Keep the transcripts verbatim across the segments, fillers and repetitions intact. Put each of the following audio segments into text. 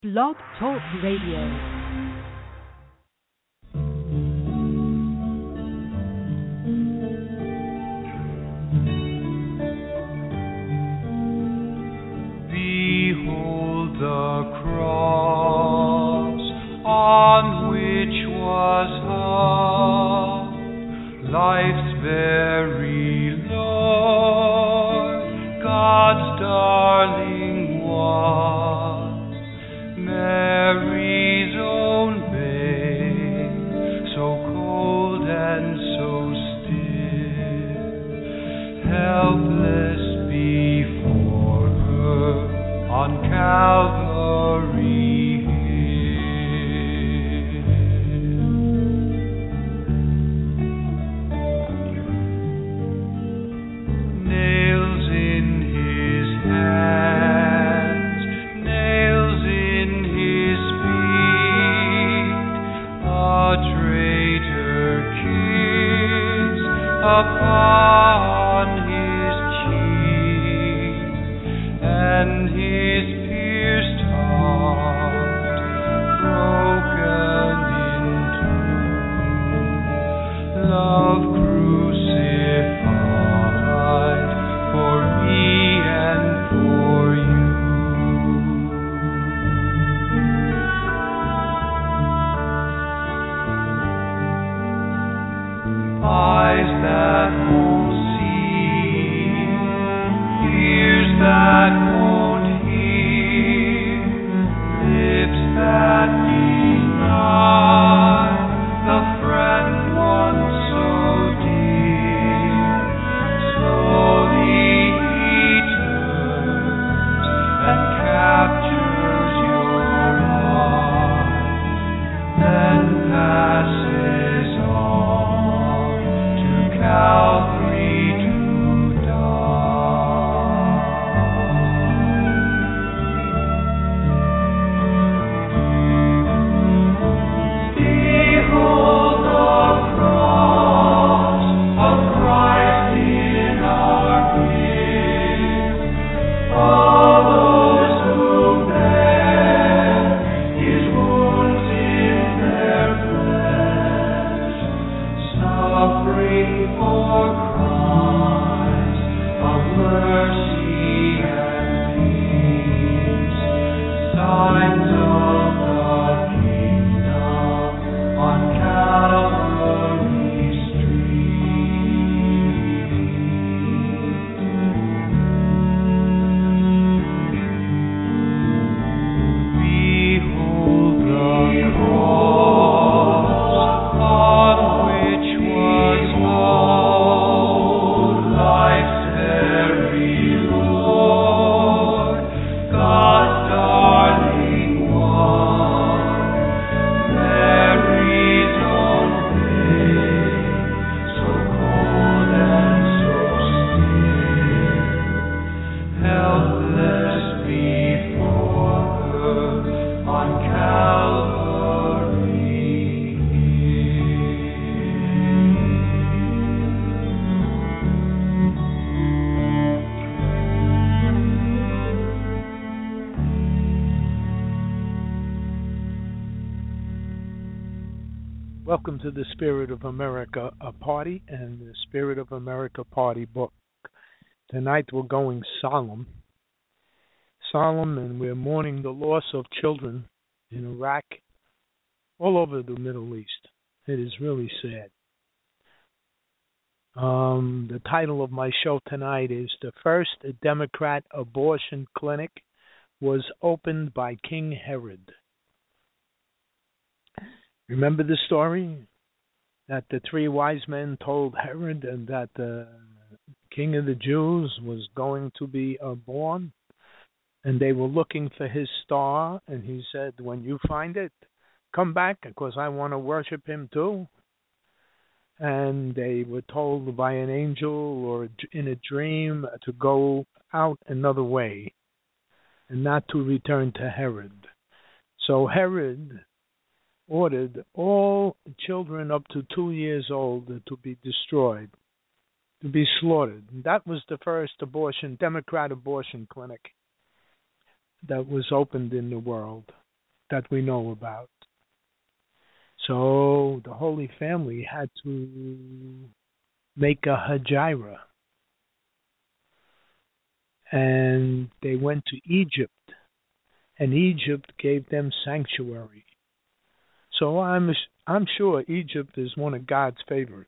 Blog Talk Radio. Behold the cross on which was hung life's very Lord, God's darling one, Mary's own babe, so cold and so still, helpless before her on Calvary Hill. Nails in his hands, nails in his feet, a traitor kiss upon his cheek, and his pierced heart broken in two, love crucified for me and for you. Eyes that won't see, ears that won't hear, lips that deny the friend once so dear. Slowly he turns and captures your heart, then passes on to Calvary to die. Behold the cross of Christ in our midst. All those who bear His wounds in their flesh, suffering for Christ of mercy and peace, signs of the kingdom on Calvary Street. Behold the cross on which was hung life's very Lord, God's darling one, Mary's own babe, so cold and so still, helpless before her on Calvary Welcome to the Spirit of America a party and the Spirit of America party book. Tonight we're going solemn. Solemn, and we're mourning the loss of children in Iraq, all over the Middle East. It is really sad. Um, the title of my show tonight is The First Democrat Abortion Clinic Was Opened by King Herod. Remember the story? That the three wise men told Herod and that the king of the Jews was going to be uh, born, and they were looking for his star, and he said, when you find it, come back, because I want to worship him too. And they were told by an angel or in a dream to go out another way and not to return to Herod. So Herod ordered all children up to two years old to be destroyed, to be slaughtered. And that was the first abortion, Democrat abortion clinic that was opened in the world. that we know about. So the Holy Family had to make a hijra, and they went to Egypt, and Egypt gave them sanctuary. So I'm I'm sure Egypt is one of God's favorites.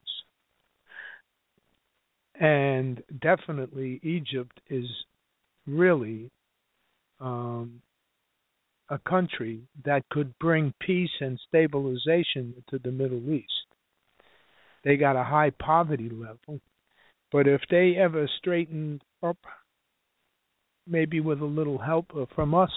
And definitely Egypt is really um, a country that could bring peace and stabilization to the Middle East. They got a high poverty level, but if they ever straightened up, maybe with a little help from us,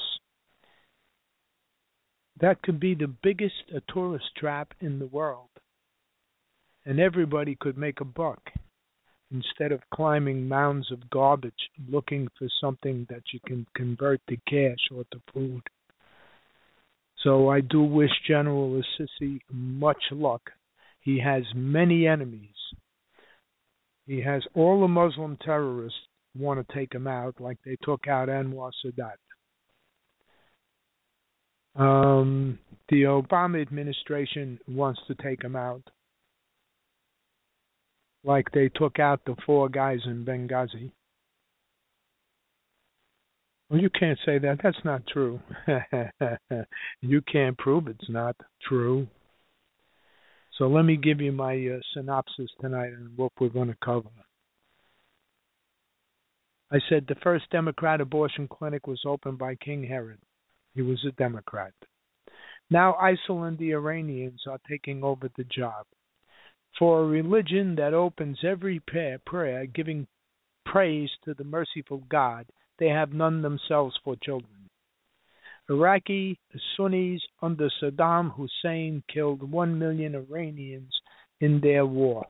that could be the biggest uh, tourist trap in the world. And everybody could make a buck instead of climbing mounds of garbage looking for something that you can convert to cash or to food. So I do wish General Assisi much luck. He has many enemies. He has all the Muslim terrorists want to take him out, like they took out Anwar Sadat. Um, the Obama administration wants to take him out, like they took out the four guys in Benghazi. Well, you can't say that. That's not true. You can't prove it's not true. So let me give you my uh, synopsis tonight on what we're going to cover. I said the first Democrat abortion clinic was opened by King Herod. He was a Democrat. Now ISIL and the Iranians are taking over the job. For a religion that opens every prayer, prayer giving praise to the merciful God, they have none themselves for children. Iraqi Sunnis under Saddam Hussein killed one million Iranians in their war.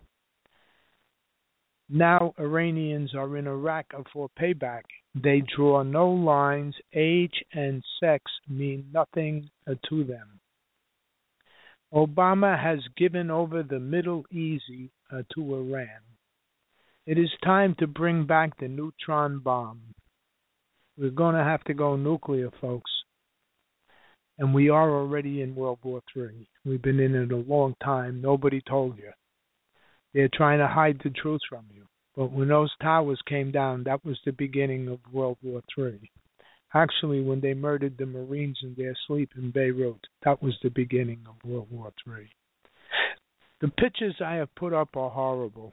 Now Iranians are in Iraq for payback. They draw no lines. Age and sex mean nothing to them. Obama has given over the Middle East uh, to Iran. It is time to bring back the neutron bomb. We're going to have to go nuclear, folks. And we are already in World War Three. We've been in it a long time. Nobody told you. They're trying to hide the truth from you. But when those towers came down, that was the beginning of World War Three. Actually, when they murdered the Marines in their sleep in Beirut, that was the beginning of World War Three. The pictures I have put up are horrible.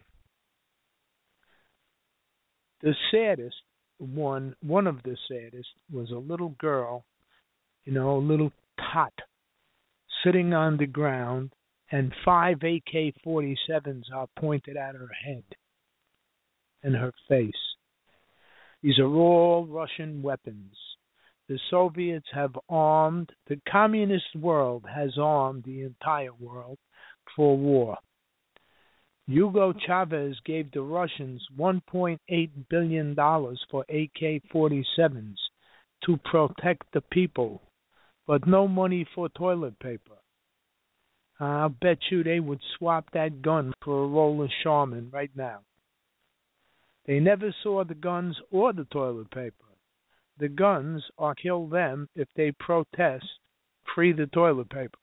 The saddest one, one of the saddest, was a little girl, you know, a little tot, sitting on the ground, and five A K forty-sevens are pointed at her head and her face. These are all Russian weapons. The Soviets have armed, the communist world has armed the entire world for war. Hugo Chavez gave the Russians one point eight billion dollars for A K forty-sevens to protect the people, but no money for toilet paper. I'll bet you they would swap that gun for a roll of Charmin right now. They never saw the guns or the toilet paper. The guns are kill them if they protest, free the toilet paper.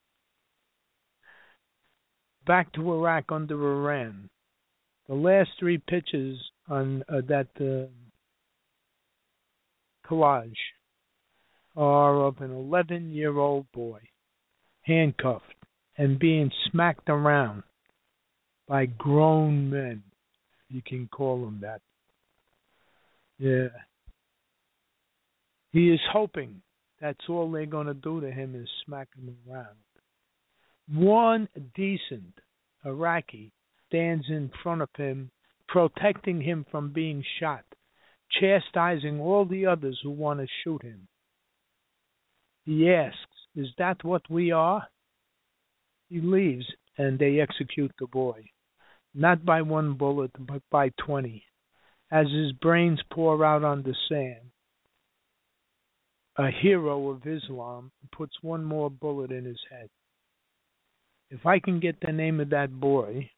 Back to Iraq under Iran. The last three pictures on uh, that uh, collage are of an eleven-year-old boy handcuffed and being smacked around by grown men. You can call them that. Yeah. He is hoping that's all they're going to do to him is smack him around. One decent Iraqi stands in front of him, protecting him from being shot, chastising all the others who want to shoot him. He asks, "Is that what we are?" He leaves, and they execute the boy, not by one bullet, but by twenty. As his brains pour out on the sand, a hero of Islam puts one more bullet in his head. If I can get the name of that boy,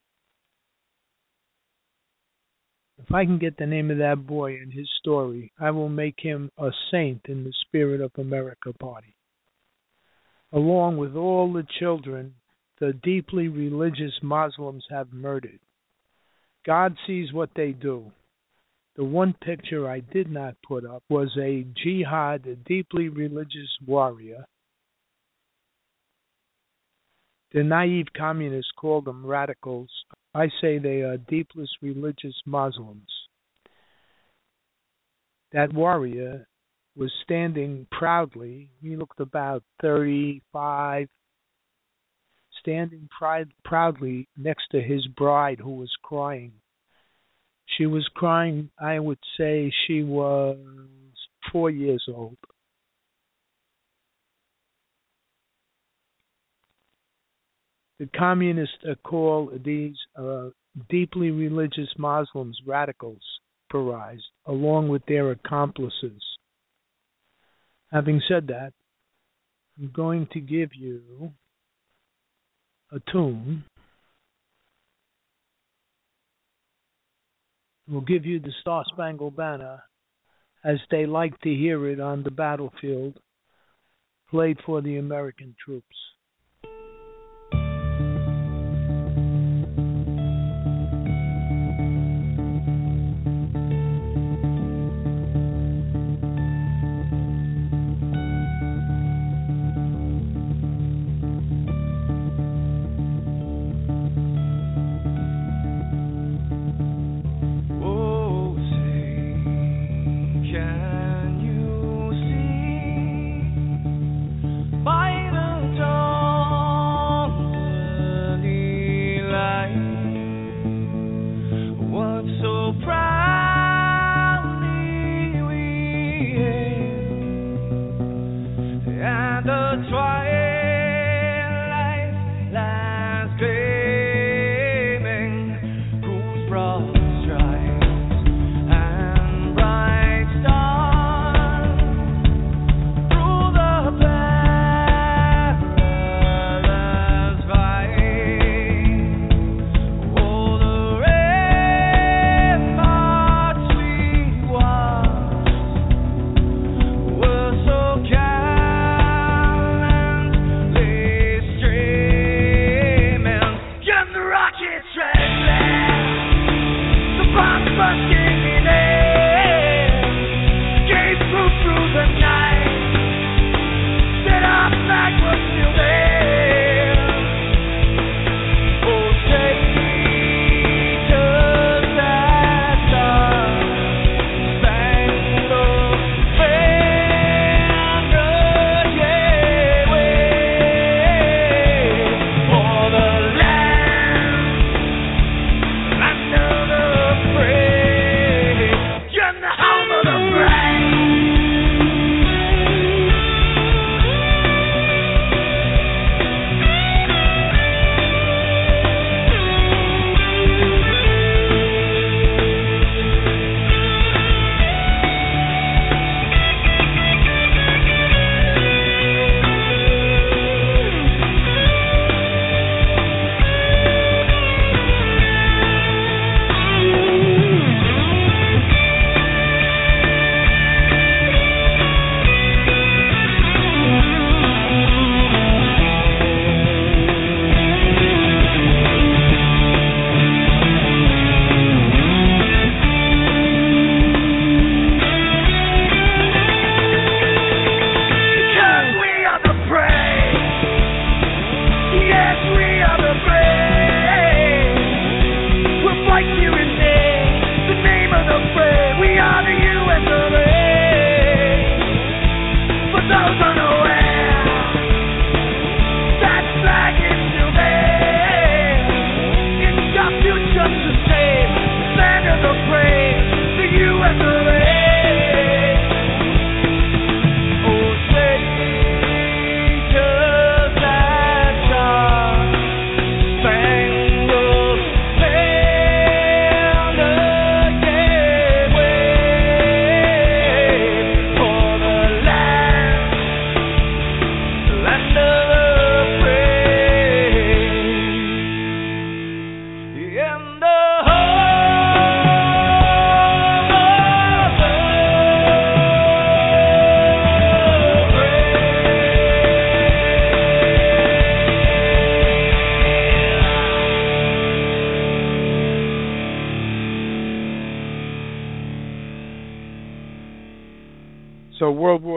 if I can get the name of that boy and his story, I will make him a saint in the Spirit of America party. along with all the children the deeply religious Muslims have murdered. God sees what they do. The one picture I did not put up was a jihad, a deeply religious warrior. The naive communists call them radicals. I say they are deeply religious Muslims. That warrior was standing proudly, he looked about thirty-five, standing pride, proudly next to his bride who was crying. She was crying, I would say she was four years old. The communists call these uh, deeply religious Muslims radicals, prized, along with their accomplices. Having said that, I'm going to give you a tune. We'll give you the Star Spangled Banner as they like to hear it on the battlefield, played for the American troops. By the dawn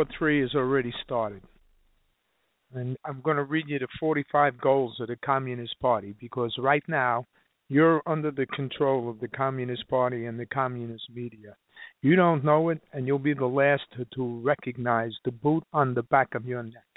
Three has already started. And I'm going to read you the forty-five goals of the Communist Party because right now you're under the control of the Communist Party and the communist media. You don't know it, and you'll be the last to, to recognize the boot on the back of your neck.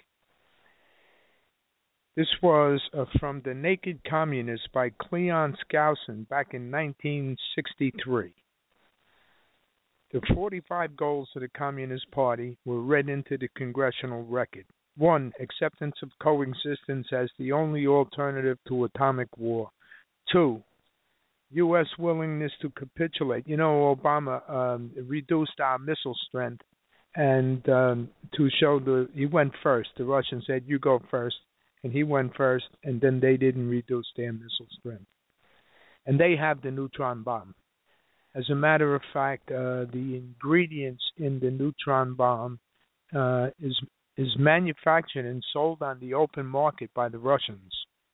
This was uh, from The Naked Communist by Cleon Skousen back in nineteen sixty-three. The forty-five goals of the Communist Party were read into the congressional record. One, acceptance of coexistence as the only alternative to atomic war. Two, U S willingness to capitulate. You know, Obama um, reduced our missile strength, and um, to show the, he went first. The Russians said, you go first, and he went first, and then they didn't reduce their missile strength. And they have the neutron bomb. As a matter of fact, uh, the ingredients in the neutron bomb uh, is is manufactured and sold on the open market by the Russians.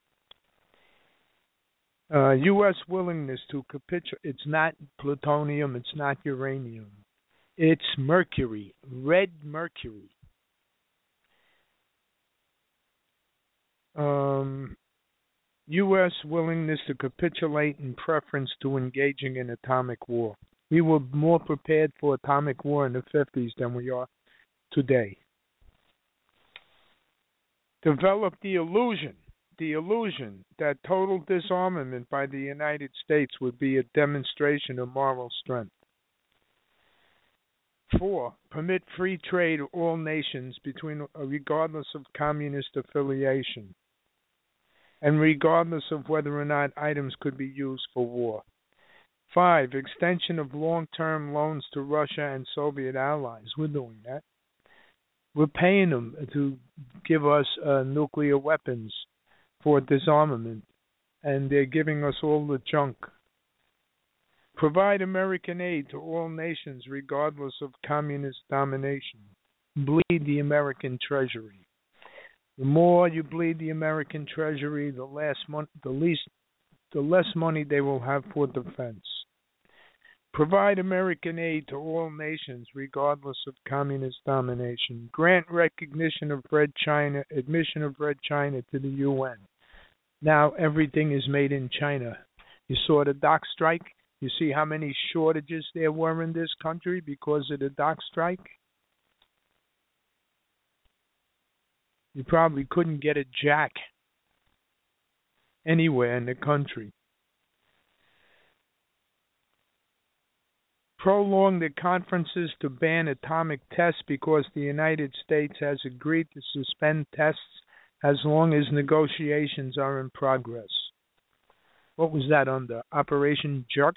Uh, U S willingness to capitulate. It's not plutonium. It's not uranium. It's mercury, red mercury. Um, U S willingness to capitulate in preference to engaging in atomic war. We were more prepared for atomic war in the fifties than we are today. Develop the illusion, the illusion that total disarmament by the United States would be a demonstration of moral strength. Four, permit free trade of all nations between, regardless of communist affiliation, and regardless of whether or not items could be used for war. Five, extension of long-term loans to Russia and Soviet allies. We're doing that. We're paying them to give us uh, nuclear weapons for disarmament, and they're giving us all the junk. Provide American aid to all nations regardless of communist domination. Bleed the American treasury. The more you bleed the American treasury, the less mon- the least, the less money they will have for defense. Provide American aid to all nations regardless of communist domination. Grant recognition of Red China, admission of Red China to the U N. Now everything is made in China. You saw the dock strike. You see how many shortages there were in this country because of the dock strike? You probably couldn't get a jack anywhere in the country. Prolong the conferences to ban atomic tests because the United States has agreed to suspend tests as long as negotiations are in progress. What was that under? Operation Jerk?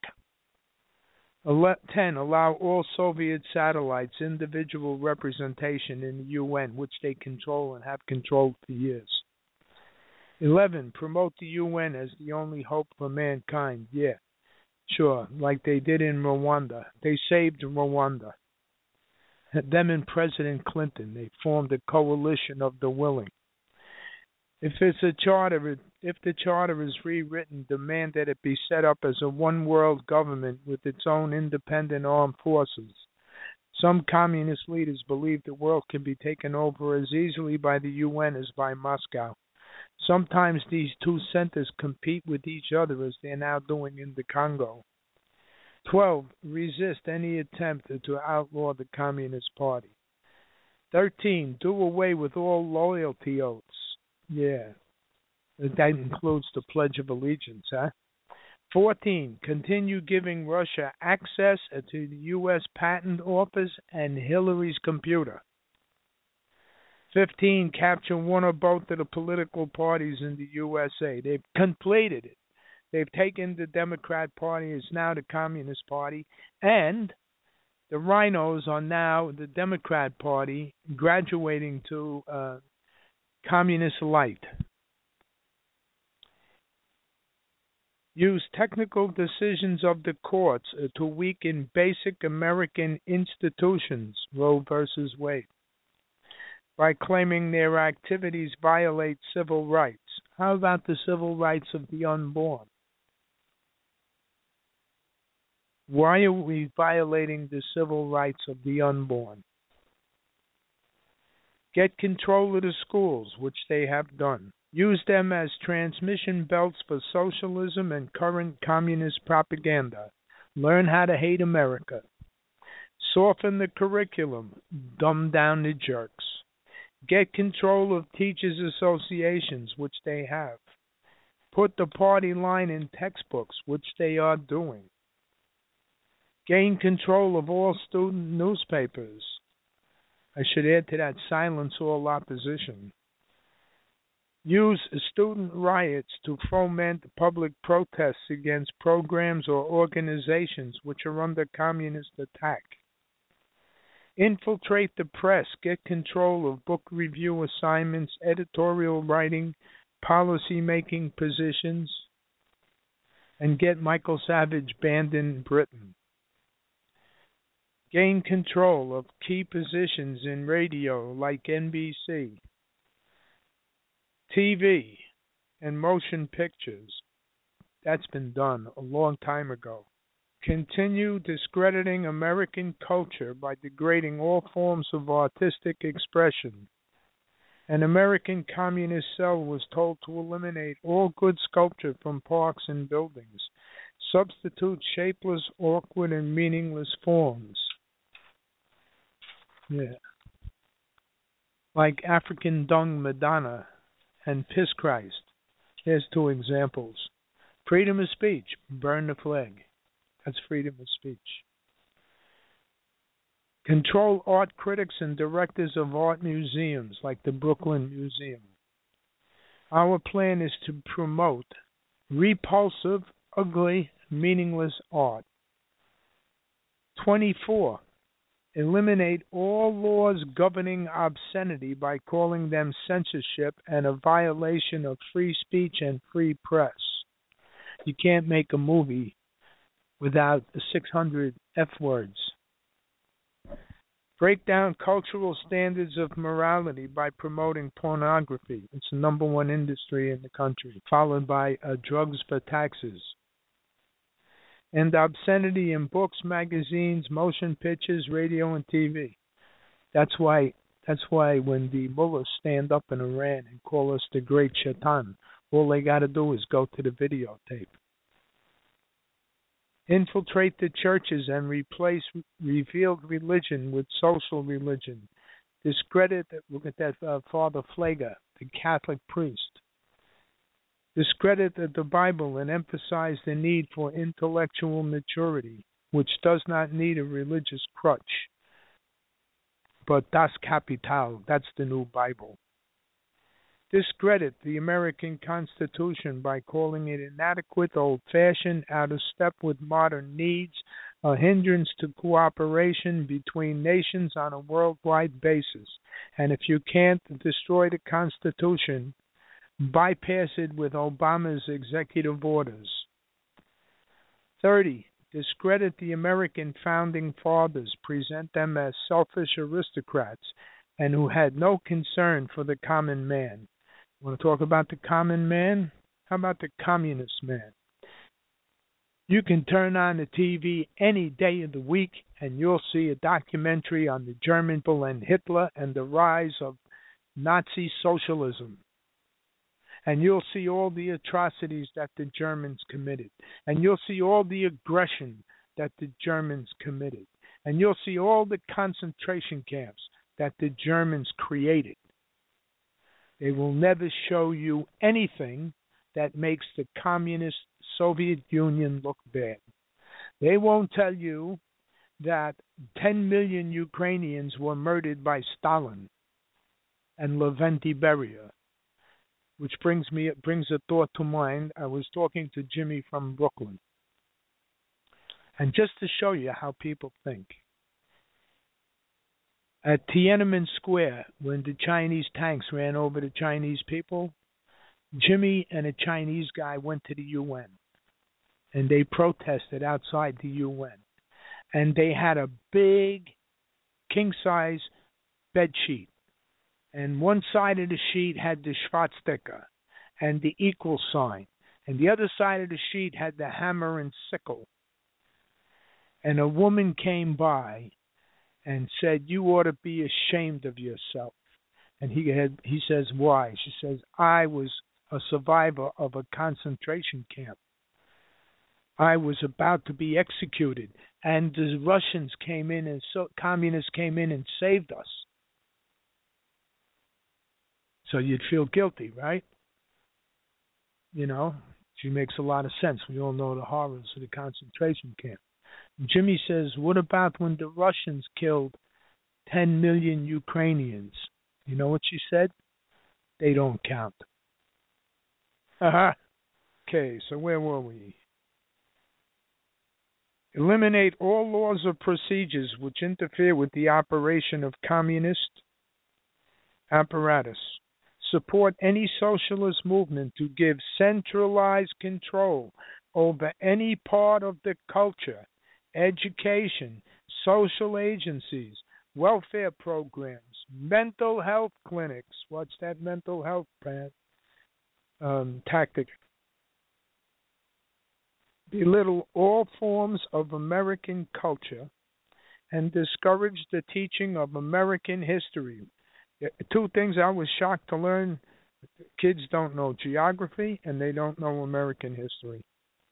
ten. Allow all Soviet satellites individual representation in the U N, which they control and have controlled for years. eleven. Promote the U N as the only hope for mankind. Yeah, sure, like they did in Rwanda. They saved Rwanda. Them and President Clinton, they formed a coalition of the willing. If it's a charter, if the charter is rewritten, demand that it be set up as a one-world government with its own independent armed forces. Some communist leaders believe the world can be taken over as easily by the U N as by Moscow. Sometimes these two centers compete with each other as they're now doing in the Congo. twelve. Resist any attempt to outlaw the Communist Party. thirteen. Do away with all loyalty oaths. Yeah, that includes the Pledge of Allegiance, huh? fourteen. Continue giving Russia access to the U S Patent Office and Hillary's computer. fifteen. Capture one or both of the political parties in the U S A. They've completed it. They've taken the Democrat Party, it's now the Communist Party, and the rhinos are now the Democrat Party graduating to uh, Communist Light. Use technical decisions of the courts uh, to weaken basic American institutions, Roe versus Wade, by claiming their activities violate civil rights. How about the civil rights of the unborn? Why are we violating the civil rights of the unborn? Get control of the schools, which they have done. Use them as transmission belts for socialism and current communist propaganda. Learn how to hate America. Soften the curriculum. Dumb down the jerks. Get control of teachers' associations, which they have. Put the party line in textbooks, which they are doing. Gain control of all student newspapers. I should add to that, silence all opposition. Use student riots to foment public protests against programs or organizations which are under communist attack. Infiltrate the press. Get control of book review assignments, editorial writing, policy-making positions, and get Michael Savage banned in Britain. Gain control of key positions in radio like N B C, T V, and motion pictures. That's been done a long time ago. Continue discrediting American culture by degrading all forms of artistic expression. An American communist cell was told to eliminate all good sculpture from parks and buildings. Substitute shapeless, awkward, and meaningless forms. Yeah. Like African dung Madonna and Piss Christ. Here's two examples. Freedom of speech. Burn the flag. That's freedom of speech. Control art critics and directors of art museums like the Brooklyn Museum. Our plan is to promote repulsive, ugly, meaningless art. twenty-four. Eliminate all laws governing obscenity by calling them censorship and a violation of free speech and free press. You can't make a movie without the six hundred F words. Break down cultural standards of morality by promoting pornography. It's the number one industry in the country, followed by uh, drugs for taxes. And obscenity in books, magazines, motion pictures, radio, and T V. That's why that's why when the mullahs stand up in Iran and call us the great shaitan, all they got to do is go to the videotape. Infiltrate the churches and replace revealed religion with social religion. Discredit, look at that uh, Father Flager, the Catholic priest. Discredit the Bible and emphasize the need for intellectual maturity, which does not need a religious crutch. But Das Kapital, that's the new Bible. Discredit the American Constitution by calling it inadequate, old-fashioned, out of step with modern needs, a hindrance to cooperation between nations on a worldwide basis. And if you can't destroy the Constitution, bypass it with Obama's executive orders. thirty. Discredit the American founding fathers, present them as selfish aristocrats and who had no concern for the common man. Want to talk about the common man? How about the communist man? You can turn on the T V any day of the week and you'll see a documentary on the German people and Hitler and the rise of Nazi socialism. And you'll see all the atrocities that the Germans committed. And you'll see all the aggression that the Germans committed. And you'll see all the concentration camps that the Germans created. They will never show you anything that makes the communist Soviet Union look bad. They won't tell you that ten million Ukrainians were murdered by Stalin and Lavrenti Beria. Which brings me brings a thought to mind. I was talking to Jimmy from Brooklyn. And just to show you how people think. At Tiananmen Square, when the Chinese tanks ran over the Chinese people, Jimmy and a Chinese guy went to the U N. And they protested outside the U N. And they had a big king-size bed sheet. And one side of the sheet had the swastika and the equal sign. And the other side of the sheet had the hammer and sickle. And a woman came by and said, "You ought to be ashamed of yourself. And he had he says, why? She says, I was a survivor of a concentration camp. I was about to be executed, and the Russians came in and so communists came in and saved us. So you'd feel guilty, right? You know, she makes a lot of sense. We all know the horrors of the concentration camp. And Jimmy says, what about when the Russians killed ten million Ukrainians? You know what she said? They don't count. Uh-huh. Okay, so where were we? Eliminate all laws or procedures which interfere with the operation of communist apparatus. Support any socialist movement to give centralized control over any part of the culture, education, social agencies, welfare programs, mental health clinics. What's that mental health plan? Um, tactic. Belittle all forms of American culture and discourage the teaching of American history. Two things I was shocked to learn. Kids don't know geography and they don't know American history.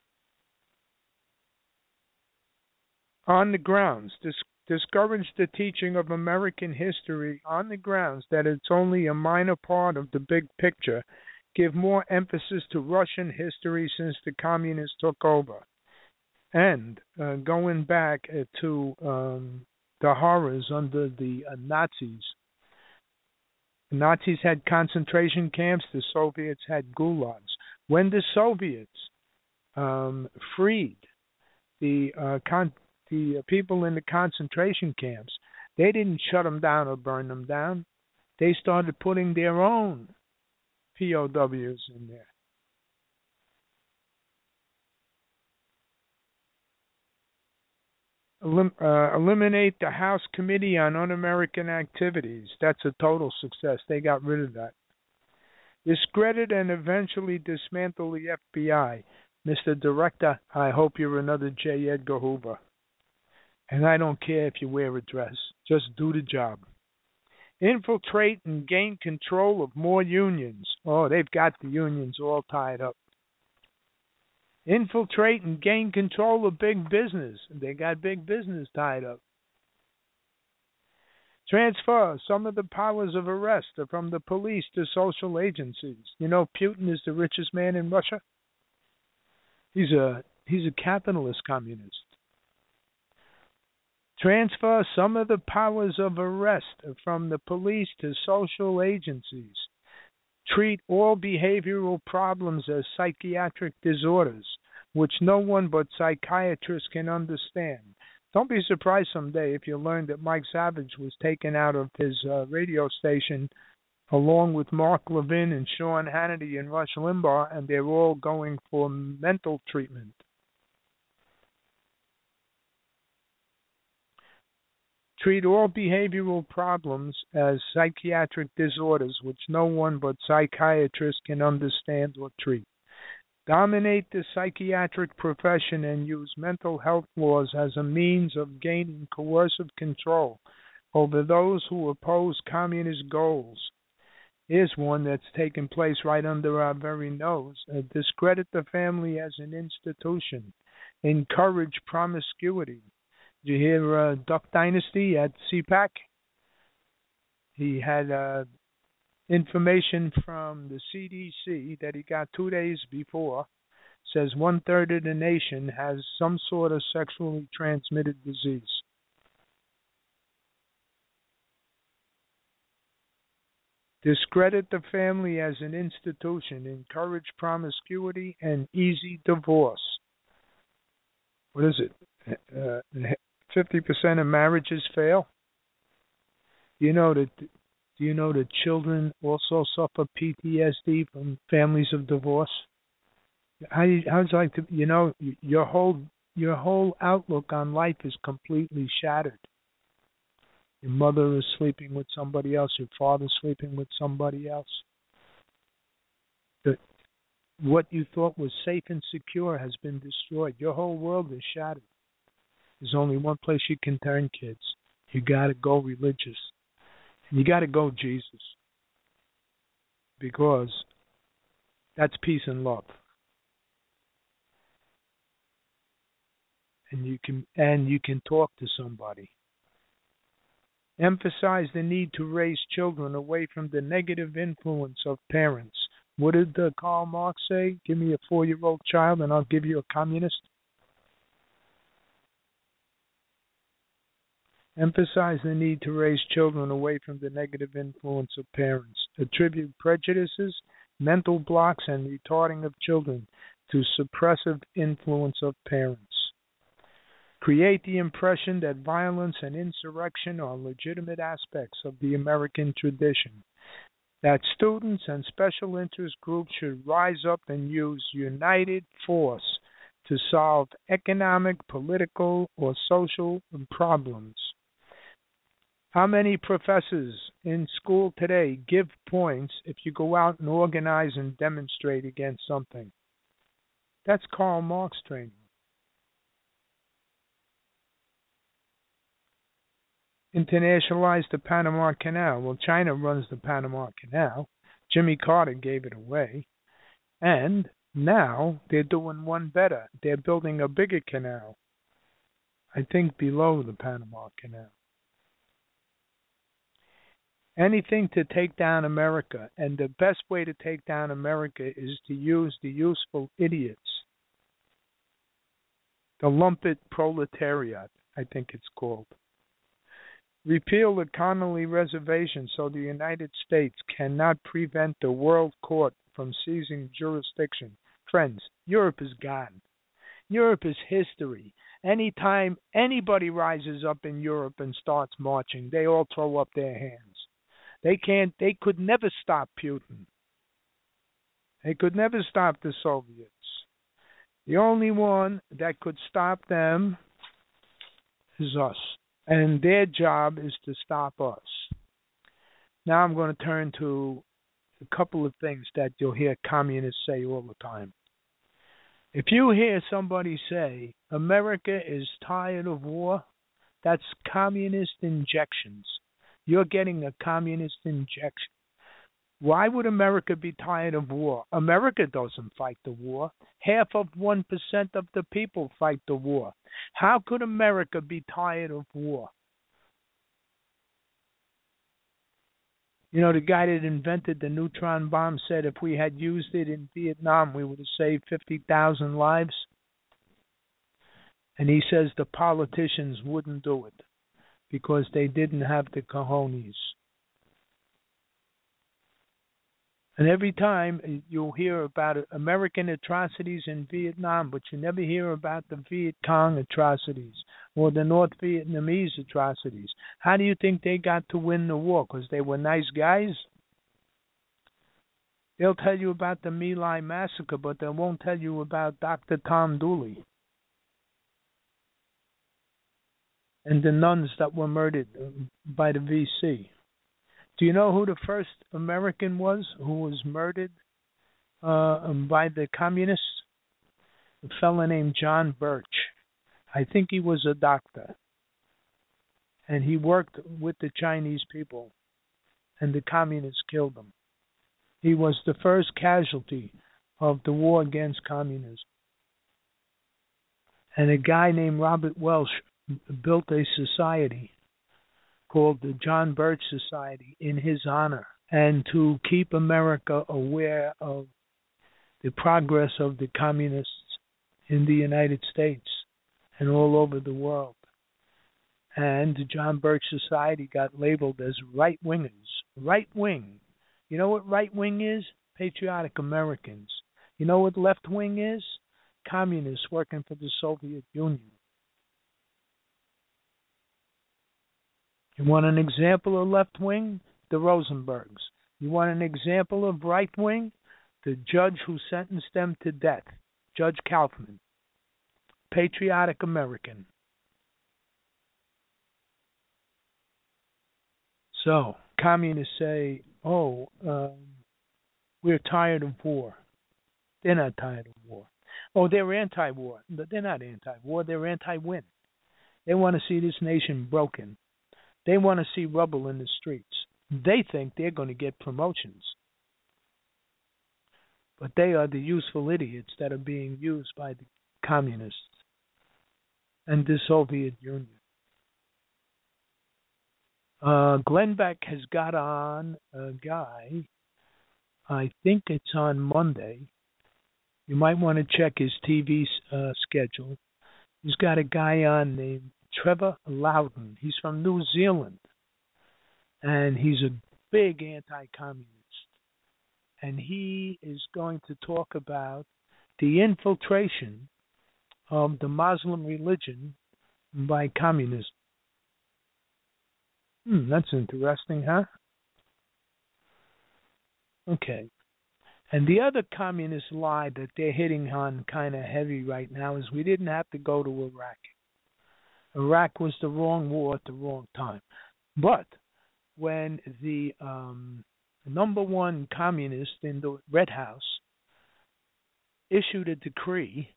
On the grounds, dis- discourage the teaching of American history on the grounds that it's only a minor part of the big picture. Give more emphasis to Russian history since the communists took over. And uh, going back uh, to um, the horrors under the uh, Nazis. The Nazis had concentration camps. The Soviets had gulags. When the Soviets um, freed the uh, con- the people in the concentration camps, they didn't shut them down or burn them down. They started putting their own P O Ws in there. Elim- uh, eliminate the House Committee on Un-American Activities. That's a total success. They got rid of that. Discredit and eventually dismantle the F B I. Mister Director, I hope you're another J. Edgar Hoover. And I don't care if you wear a dress. Just do the job. Infiltrate and gain control of more unions. Oh, they've got the unions all tied up. Infiltrate and gain control of big business. They got big business tied up. Transfer some of the powers of arrest from the police to social agencies. You know, Putin is the richest man in Russia. He's a he's a capitalist communist. Transfer some of the powers of arrest from the police to social agencies. Treat all behavioral problems as psychiatric disorders, which no one but psychiatrists can understand. Don't be surprised someday if you learn that Mike Savage was taken out of his uh, radio station along with Mark Levin and Sean Hannity and Rush Limbaugh, and they're all going for mental treatment. Treat all behavioral problems as psychiatric disorders which no one but psychiatrists can understand or treat. Dominate the psychiatric profession and use mental health laws as a means of gaining coercive control over those who oppose communist goals. Here's one that's taken place right under our very nose. Uh, discredit the family as an institution. Encourage promiscuity. Did you hear uh, Duck Dynasty at C PAC? He had uh, information from the C D C that he got two days before. Says one-third of the nation has some sort of sexually transmitted disease. Discredit the family as an institution. Encourage promiscuity and easy divorce. What is it? Uh, fifty percent of marriages fail. Do you know that? Do you know that children also suffer P T S D from families of divorce? How do you, how's it like to, you know, your whole your whole outlook on life is completely shattered. Your mother is sleeping with somebody else. Your father's sleeping with somebody else. The, what you thought was safe and secure has been destroyed. Your whole world is shattered. There's only one place you can turn, kids. You got to go religious. You got to go Jesus. because that's peace and love. And you can and you can talk to somebody. Emphasize the need to raise children away from the negative influence of parents. What did uh, Karl Marx say? Give me a four-year-old child and I'll give you a communist. Emphasize the need to raise children away from the negative influence of parents. Attribute prejudices, mental blocks, and retarding of children to suppressive influence of parents. Create the impression that violence and insurrection are legitimate aspects of the American tradition. That students and special interest groups should rise up and use united force to solve economic, political, or social problems. How many professors in school today give points if you go out and organize and demonstrate against something? That's Karl Marx training. Internationalize the Panama Canal. Well, China runs the Panama Canal. Jimmy Carter gave it away. And now they're doing one better. They're building a bigger canal, I think below the Panama Canal. Anything to take down America, and the best way to take down America is to use the useful idiots. The lumped proletariat, I think it's called. Repeal the Connolly Reservation so the United States cannot prevent the World Court from seizing jurisdiction. Friends, Europe is gone. Europe is history. Anytime anybody rises up in Europe and starts marching, they all throw up their hands. They can't, they could never stop Putin. They could never stop the Soviets. The only one that could stop them is us. And their job is to stop us. Now I'm going to turn to a couple of things that you'll hear communists say all the time. If you hear somebody say, America is tired of war, that's communist injections. You're getting a communist injection. Why would America be tired of war? America doesn't fight the war. Half of one percent of the people fight the war. How could America be tired of war? You know, the guy that invented the neutron bomb said if we had used it in Vietnam, we would have saved fifty thousand lives. And he says the politicians wouldn't do it because they didn't have the cojones. And every time you'll hear about American atrocities in Vietnam, but you never hear about the Viet Cong atrocities or the North Vietnamese atrocities. How do you think they got to win the war? Because they were nice guys? They'll tell you about the My Lai massacre, but they won't tell you about Doctor Tom Dooley and the nuns that were murdered by the V C. Do you know who the first American was who was murdered uh, by the communists? A fellow named John Birch. I think he was a doctor. And he worked with the Chinese people. And the communists killed him. He was the first casualty of the war against communism. And a guy named Robert Welsh built a society called the John Birch Society in his honor, and to keep America aware of the progress of the communists in the United States and all over the world. And the John Birch Society got labeled as right-wingers. Right-wing. You know what right-wing is? Patriotic Americans. You know what left-wing is? Communists working for the Soviet Union. You want an example of left wing? The Rosenbergs. You want an example of right wing? The judge who sentenced them to death, Judge Kaufman. Patriotic American. So, communists say, oh, um, we're tired of war. They're not tired of war. Oh, they're anti-war. But they're not anti-war. They're anti-win. They want to see this nation broken. They want to see rubble in the streets. They think they're going to get promotions. But they are the useful idiots that are being used by the communists and the Soviet Union. Uh, Glenn Beck has got on a guy, I think it's on Monday. You might want to check his T V uh, schedule. He's got a guy on named Trevor Loudon. He's from New Zealand, and he's a big anti-communist. And he is going to talk about the infiltration of the Muslim religion by communism. Hmm, that's interesting, huh? Okay. And the other communist lie that they're hitting on kind of heavy right now is we didn't have to go to Iraq. Iraq was the wrong war at the wrong time. But when the um, number one communist in the Red House issued a decree,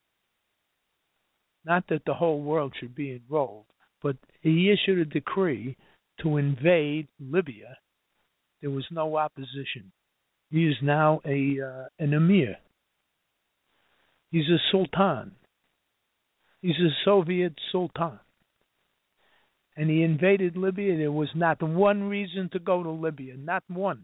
not that the whole world should be enrolled, but he issued a decree to invade Libya, there was no opposition. He is now a uh, an emir. He's a sultan. He's a Soviet sultan. And he invaded Libya. There was not one reason to go to Libya, not one.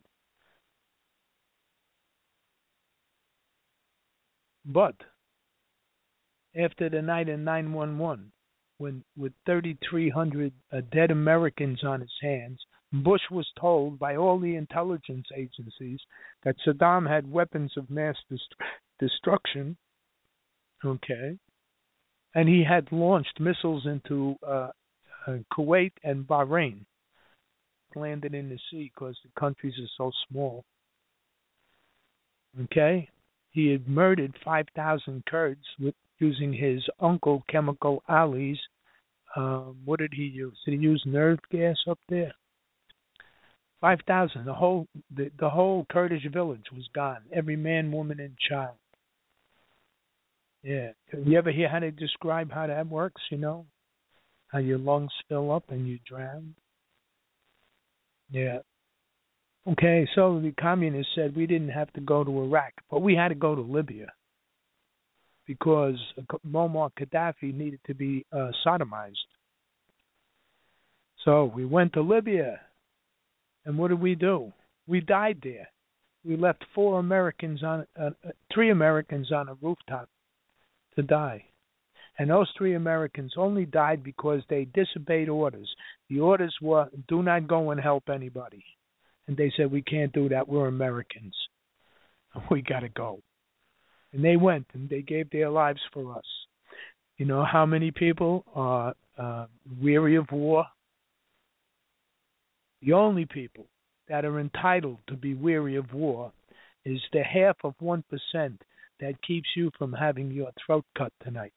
But after the night of nine one one, when with thirty-three hundred uh, dead Americans on his hands, Bush was told by all the intelligence agencies that Saddam had weapons of mass dest- destruction, okay, and he had launched missiles into uh, uh, Kuwait and Bahrain, landed in the sea because the countries are so small, okay. He had murdered five thousand Kurds with using his Uncle Chemical Ali's. Um, what did he use? Did he use nerve gas up there? Five thousand. The whole the, the whole Kurdish village was gone. Every man, woman, and child. Yeah. You ever hear how they describe how that works? You know, how your lungs fill up and you drown. Yeah. Okay, so the communists said we didn't have to go to Iraq, but we had to go to Libya because Muammar Gaddafi needed to be uh, sodomized. So we went to Libya, and what did we do? We died there. We left four Americans on, uh, three Americans on a rooftop to die. And those three Americans only died because they disobeyed orders. The orders were, do not go and help anybody. And they said, we can't do that. We're Americans. We got to go. And they went, and they gave their lives for us. You know how many people are uh, weary of war? The only people that are entitled to be weary of war is the half of one percent that keeps you from having your throat cut tonight.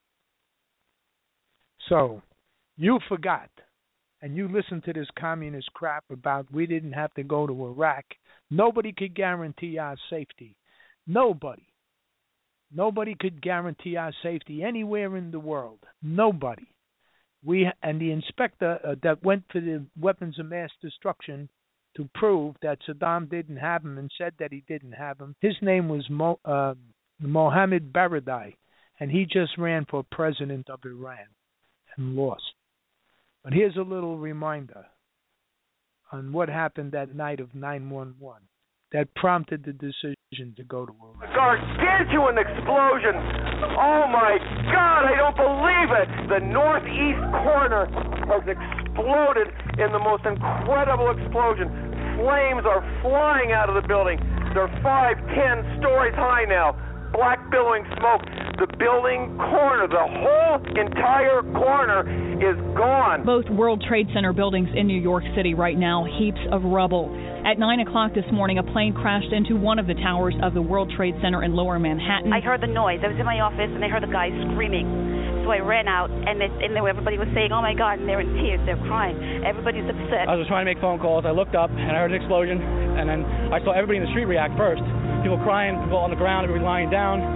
So, you forgot. And you listen to this communist crap about we didn't have to go to Iraq. Nobody could guarantee our safety. Nobody. Nobody could guarantee our safety anywhere in the world. Nobody. We and the inspector uh, that went for the weapons of mass destruction to prove that Saddam didn't have them and said that he didn't have them. His name was Mo, uh, Mohammed Baradei, and he just ran for president of Iran and lost. But here's a little reminder on what happened that night of nine one one that prompted the decision to go to Iraq. Gargantuan explosion! Oh my God, I don't believe it! The northeast corner has exploded in the most incredible explosion. Flames are flying out of the building. They're five, ten stories high now. Black billowing smoke. The building corner, the whole entire corner is gone. Both World Trade Center buildings in New York City right now, heaps of rubble. At nine o'clock this morning, a plane crashed into one of the towers of the World Trade Center in Lower Manhattan. I heard the noise. I was in my office, and I heard the guy screaming. So I ran out, and, it, and everybody was saying, oh, my God, and they're in tears. They're crying. Everybody's upset. I was trying to make phone calls. I looked up, and I heard an explosion, and then I saw everybody in the street react first. People crying, people on the ground, everybody lying down.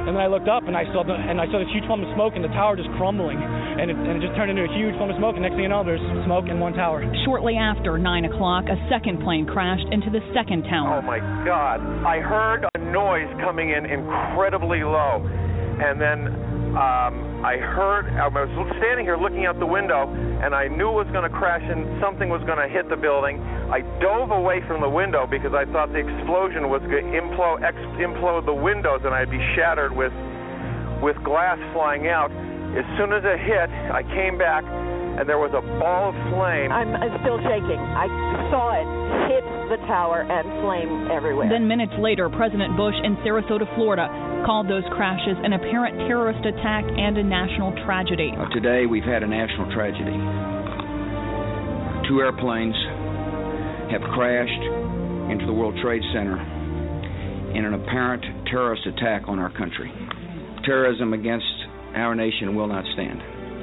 And then I looked up and I saw the and I saw this huge plume of smoke and the tower just crumbling, and it, and it just turned into a huge plume of smoke. And next thing you know, there's smoke in one tower. Shortly after nine o'clock, a second plane crashed into the second tower. Oh my God! I heard a noise coming in incredibly low, and then um, I heard. I was standing here looking out the window, and I knew it was going to crash and something was going to hit the building. I dove away from the window because I thought the explosion was going to implode, ex- implode the windows and I'd be shattered with, with glass flying out. As soon as it hit, I came back and there was a ball of flame. I'm still shaking. I saw it hit the tower and flame everywhere. Then minutes later, President Bush in Sarasota, Florida, called those crashes an apparent terrorist attack and a national tragedy. Uh, today we've had a national tragedy. Two airplanes have crashed into the World Trade Center in an apparent terrorist attack on our country. Terrorism against our nation will not stand.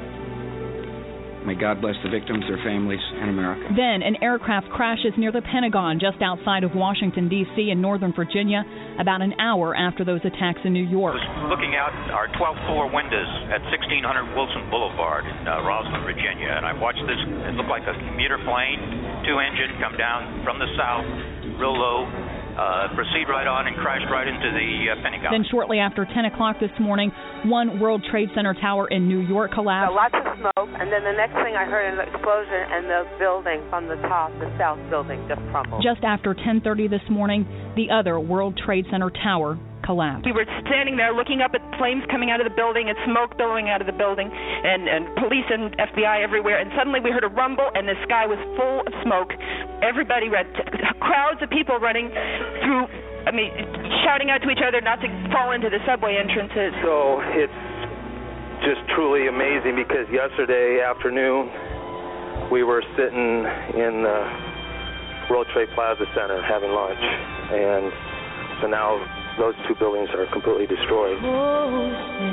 May God bless the victims, their families, and America. Then an aircraft crashes near the Pentagon just outside of Washington, D C in Northern Virginia about an hour after those attacks in New York. I was looking out our twelfth floor windows at sixteen hundred Wilson Boulevard in uh, Rosslyn, Virginia, and I watched this. It looked like a commuter plane, two-engine, come down from the south, real low, Uh, proceed right on and crashed right into the uh, Pentagon. Then shortly after ten o'clock this morning, one World Trade Center tower in New York collapsed. Uh, lots of smoke, and then the next thing I heard an explosion, and the building from the top, the south building, just crumbled. Just after ten thirty this morning, the other World Trade Center tower collapsed. We were standing there looking up at flames coming out of the building and smoke billowing out of the building, and, and police and F B I everywhere, and suddenly we heard a rumble and the sky was full of smoke. Everybody ran, crowds of people running through, I mean, shouting out to each other not to fall into the subway entrances. So it's just truly amazing because yesterday afternoon we were sitting in the World Trade Plaza Center having lunch, and so now those two buildings are completely destroyed. Oh,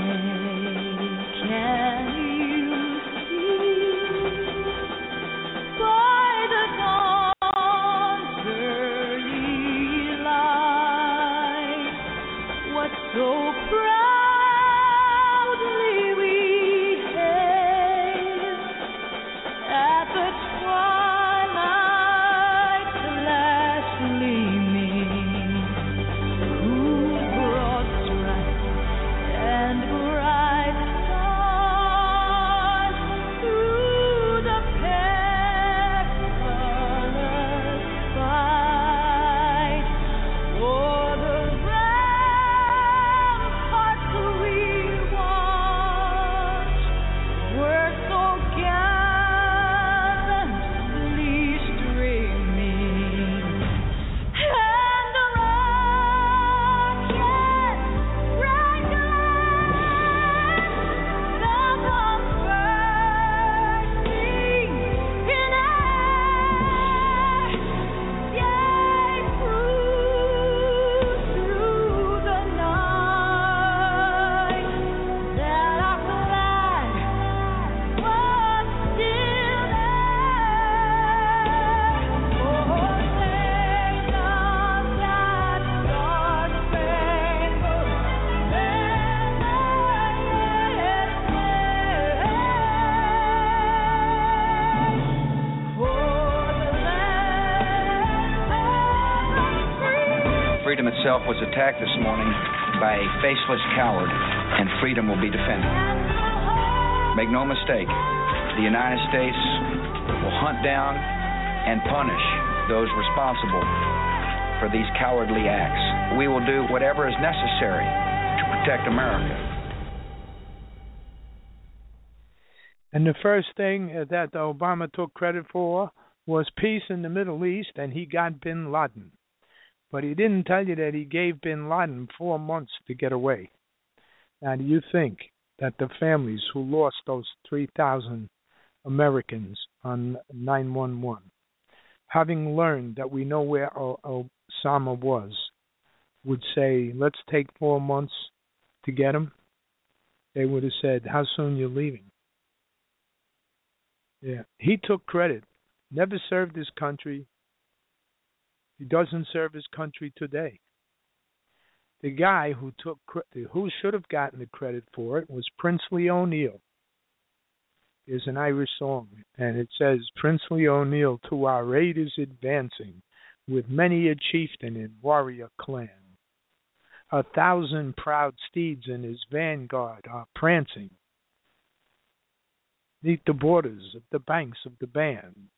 say, can you see by the dawn's early light what so proudly we hailed at the twilight's last gleaming? And bright stars through the perilous fight, o'er the ramparts we watched were so gallantly streaming, and the rockets rang Freedom itself was attacked this morning by a faceless coward, and freedom will be defended. Make no mistake, the United States will hunt down and punish those responsible for these cowardly acts. We will do whatever is necessary to protect America. And the first thing that Obama took credit for was peace in the Middle East, and he got bin Laden. But he didn't tell you that he gave bin Laden four months to get away. Now, do you think that the families who lost those three thousand Americans on nine one one, having learned that we know where Osama was, would say, let's take four months to get him? They would have said, how soon you're leaving? Yeah, he took credit. Never served his country. He doesn't serve his country today. The guy who took who should have gotten the credit for it was Princely O'Neill. There's an Irish song, and it says, Princely O'Neill to our aid is advancing, with many a chieftain and warrior clan. A thousand proud steeds in his vanguard are prancing 'neath the borders of the banks of the Bann.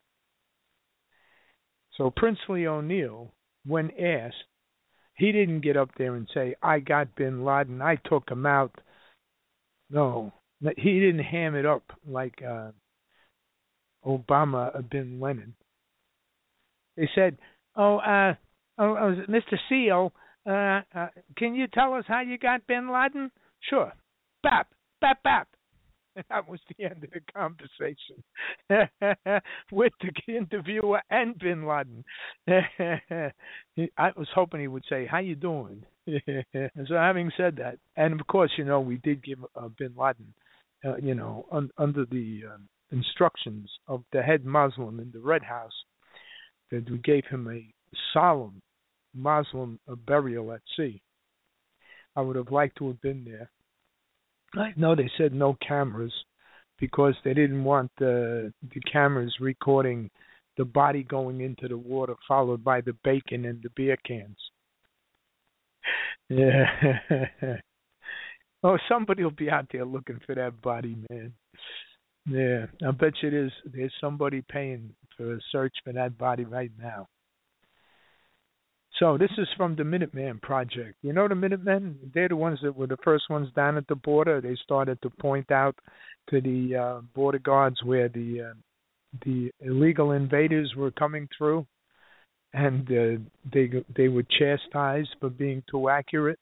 So Princely O'Neill, when asked, he didn't get up there and say, I got bin Laden, I took him out. No, he didn't ham it up like uh, Obama bin Laden. They said, oh, uh, oh, oh Mister Seal, uh, uh, can you tell us how you got bin Laden? Sure. Bap, bap, bap. And that was the end of the conversation with the interviewer and bin Laden. I was hoping he would say, how you doing? So having said that, and of course, you know, we did give uh, bin Laden, uh, you know, un- under the uh, instructions of the head Muslim in the Red House, that we gave him a solemn Muslim burial at sea. I would have liked to have been there. I know they said no cameras because they didn't want the the cameras recording the body going into the water, followed by the bacon and the beer cans. Yeah. Oh, somebody will be out there looking for that body, man. Yeah, I bet you there's there's somebody paying for a search for that body right now. So this is from the Minuteman Project. You know the Minutemen? They're the ones that were the first ones down at the border. They started to point out to the uh, border guards where the uh, the illegal invaders were coming through, and uh, they they were chastised for being too accurate.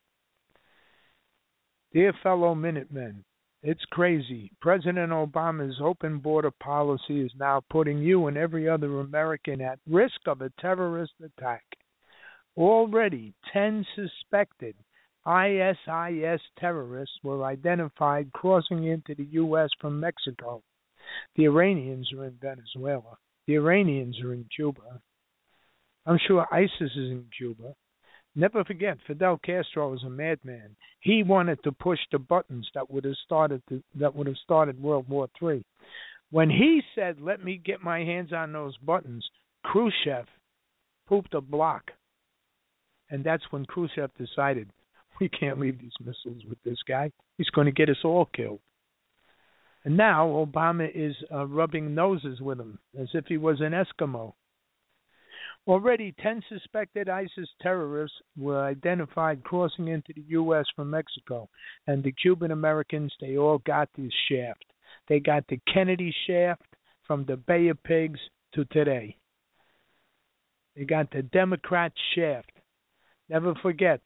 Dear fellow Minutemen, it's crazy. President Obama's open border policy is now putting you and every other American at risk of a terrorist attack. Already, ten suspected I S I S terrorists were identified crossing into the U S from Mexico. The Iranians are in Venezuela. The Iranians are in Cuba. I'm sure ISIS is in Cuba. Never forget, Fidel Castro was a madman. He wanted to push the buttons that would have started to, that would have started World War Three. When he said, "Let me get my hands on those buttons," Khrushchev pooped a block. And that's when Khrushchev decided, we can't leave these missiles with this guy. He's going to get us all killed. And now Obama is uh, rubbing noses with him as if he was an Eskimo. Already, ten suspected ISIS terrorists were identified crossing into the U S from Mexico. And the Cuban Americans, they all got this shaft. They got the Kennedy shaft from the Bay of Pigs to today. They got the Democrat shaft. Never forget,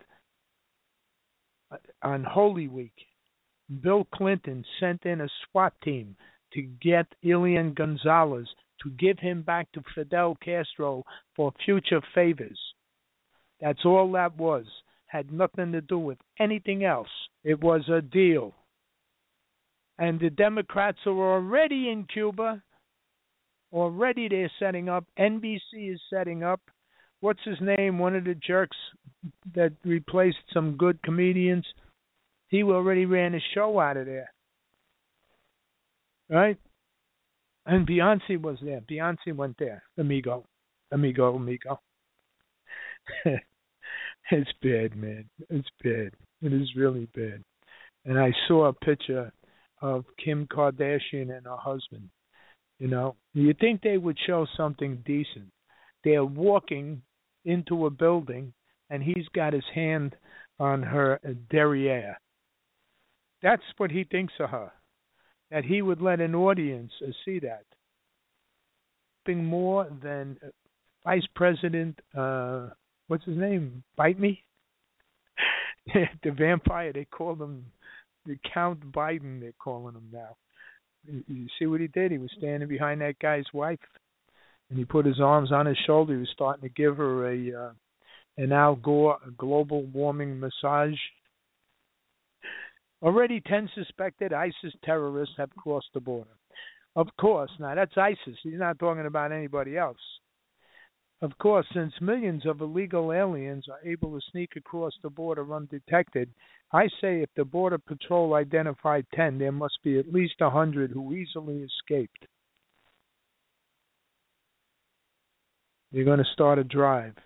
on Holy Week, Bill Clinton sent in a SWAT team to get Elian Gonzalez to give him back to Fidel Castro for future favors. That's all that was. Had nothing to do with anything else. It was a deal. And the Democrats are already in Cuba. Already they're setting up. N B C is setting up. What's his name? One of the jerks that replaced some good comedians. He already ran a show out of there. Right? And Beyonce was there. Beyonce went there. Amigo. Amigo, amigo. It's bad, man. It's bad. It is really bad. And I saw a picture of Kim Kardashian and her husband. You know, you'd think they would show something decent. They're walking into a building, and he's got his hand on her derriere. That's what he thinks of her, that he would let an audience see that. Nothing more than Vice President, uh, what's his name, Bite Me? The vampire, they call him, the Count Biden, they're calling him now. You see what he did? He was standing behind that guy's wife, and he put his arms on his shoulder. He was starting to give her a uh, an Al Gore a global warming massage. Already ten suspected ISIS terrorists have crossed the border. Of course, now that's ISIS. He's not talking about anybody else. Of course, since millions of illegal aliens are able to sneak across the border undetected, I say if the Border Patrol identified ten, there must be at least one hundred who easily escaped. You're going to start a drive.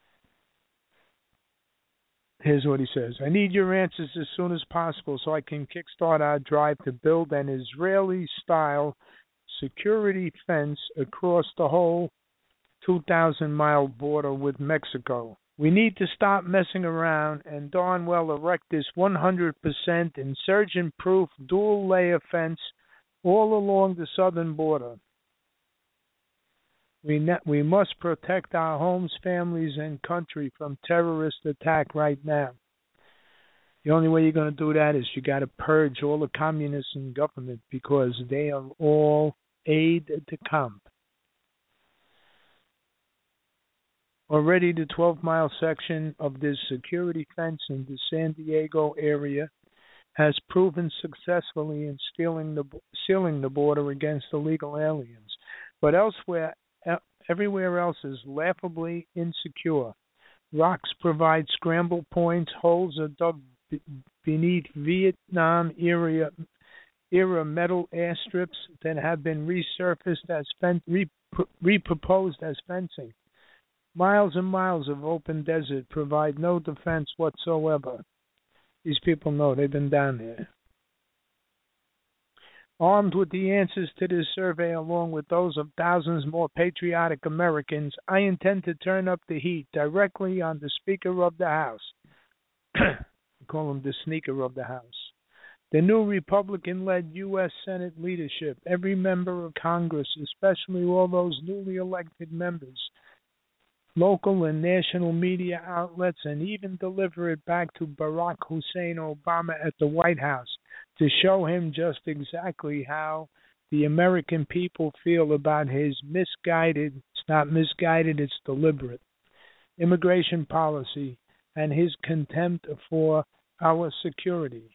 Here's what he says. I need your answers as soon as possible so I can kickstart our drive to build an Israeli-style security fence across the whole two thousand mile border with Mexico. We need to stop messing around and darn well erect this one hundred percent insurgent-proof dual-layer fence all along the southern border. We, ne- we must protect our homes, families, and country from terrorist attack right now. The only way you're going to do that is you got to purge all the communists in government because they are all aide de camp. Already the twelve mile section of this security fence in the San Diego area has proven successfully in stealing the, sealing the border against illegal aliens. But elsewhere, everywhere else is laughably insecure. Rocks provide scramble points, holes are dug b- beneath Vietnam era, era metal airstrips that have been resurfaced as fen- re- reproposed as fencing. Miles and miles of open desert provide no defense whatsoever. These people know, they've been down there. Armed with the answers to this survey, along with those of thousands more patriotic Americans, I intend to turn up the heat directly on the Speaker of the House. We call him the Sneaker of the House. The new Republican-led U S Senate leadership, every member of Congress, especially all those newly elected members, local and national media outlets, and even deliver it back to Barack Hussein Obama at the White House to show him just exactly how the American people feel about his misguided, it's not misguided, it's deliberate, immigration policy and his contempt for our security.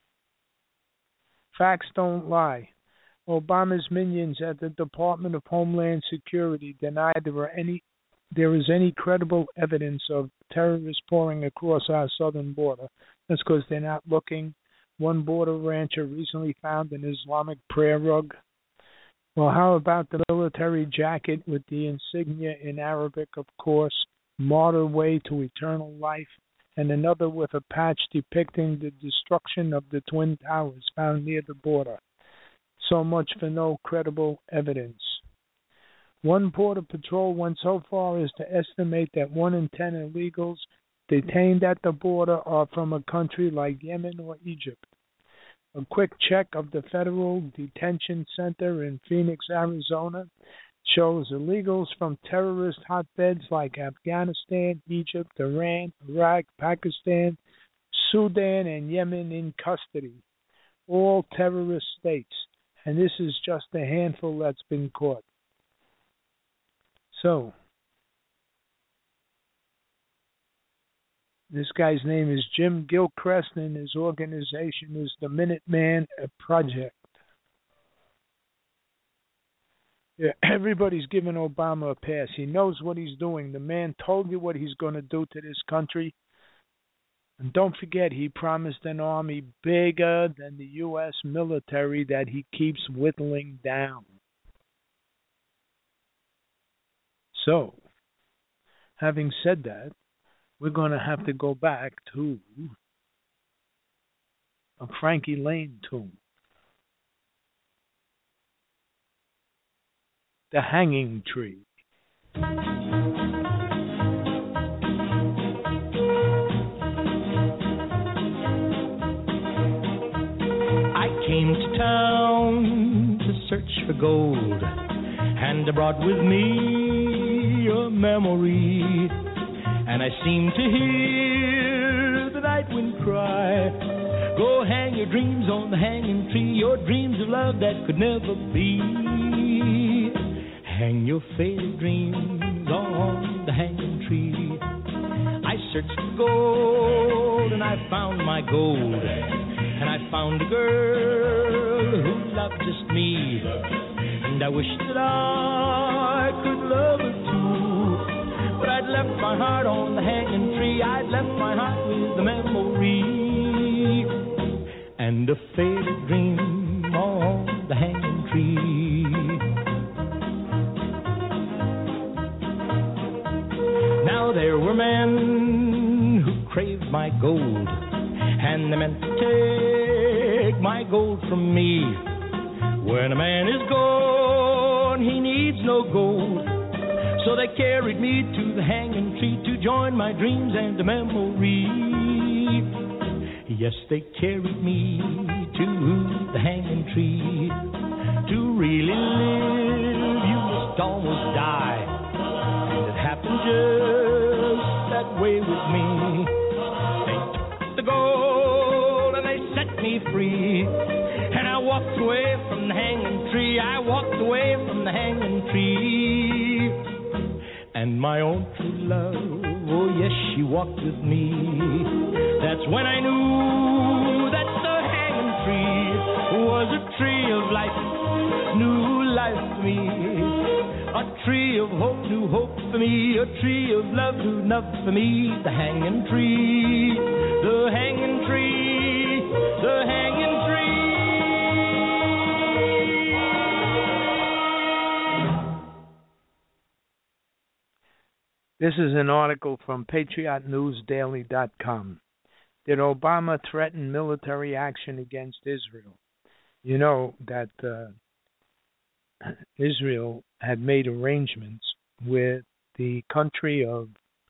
Facts don't lie. Obama's minions at the Department of Homeland Security denied there were any there is any credible evidence of terrorists pouring across our southern border. That's because they're not looking. One border rancher recently found an Islamic prayer rug. Well, how about the military jacket with the insignia in Arabic, of course, martyr way to eternal life, and another with a patch depicting the destruction of the Twin Towers found near the border. So much for no credible evidence. One Border Patrol went so far as to estimate that one in ten illegals detained at the border are from a country like Yemen or Egypt. A quick check of the Federal Detention Center in Phoenix, Arizona, shows illegals from terrorist hotbeds like Afghanistan, Egypt, Iran, Iraq, Pakistan, Sudan, and Yemen in custody. All terrorist states, and this is just a handful that's been caught. So, this guy's name is Jim Gilchrist, and his organization is the Minuteman Project. Yeah, everybody's giving Obama a pass. He knows what he's doing. The man told you what he's going to do to this country. And don't forget, he promised an army bigger than the U S military that he keeps whittling down. So, having said that, we're going to have to go back to a Frankie Lane tune. The Hanging Tree. I came to town to search for gold, and I brought with me a memory, and I seem to hear the night wind cry, go hang your dreams on the hanging tree, your dreams of love that could never be. Hang your faded dreams on the hanging tree. I searched for gold and I found my gold, and I found a girl who loved just me, and I wish that I could love her too. left my heart on the hanging tree. I'd left my heart with the memory and a faded dream on the hanging tree. Now there were men who craved my gold, and they meant to take my gold from me. When a man is gone, he needs no gold. So they carried me to the hanging tree to join my dreams and the memory. Yes, they carried me to the hanging tree. To really live, you must almost die. And it happened just that way with me. They took the gold and they set me free. And I walked away from the hanging tree. I walked away from the hanging tree. And my own true love, oh yes, she walked with me. That's when I knew that the hanging tree was a tree of life, new life for me. A tree of hope, new hope for me. A tree of love, new love for me. The hanging tree, the hanging tree, the hanging tree. This is an article from Patriot News Daily dot com. Did Obama threaten military action against Israel? You know that uh, Israel had made arrangements with the country of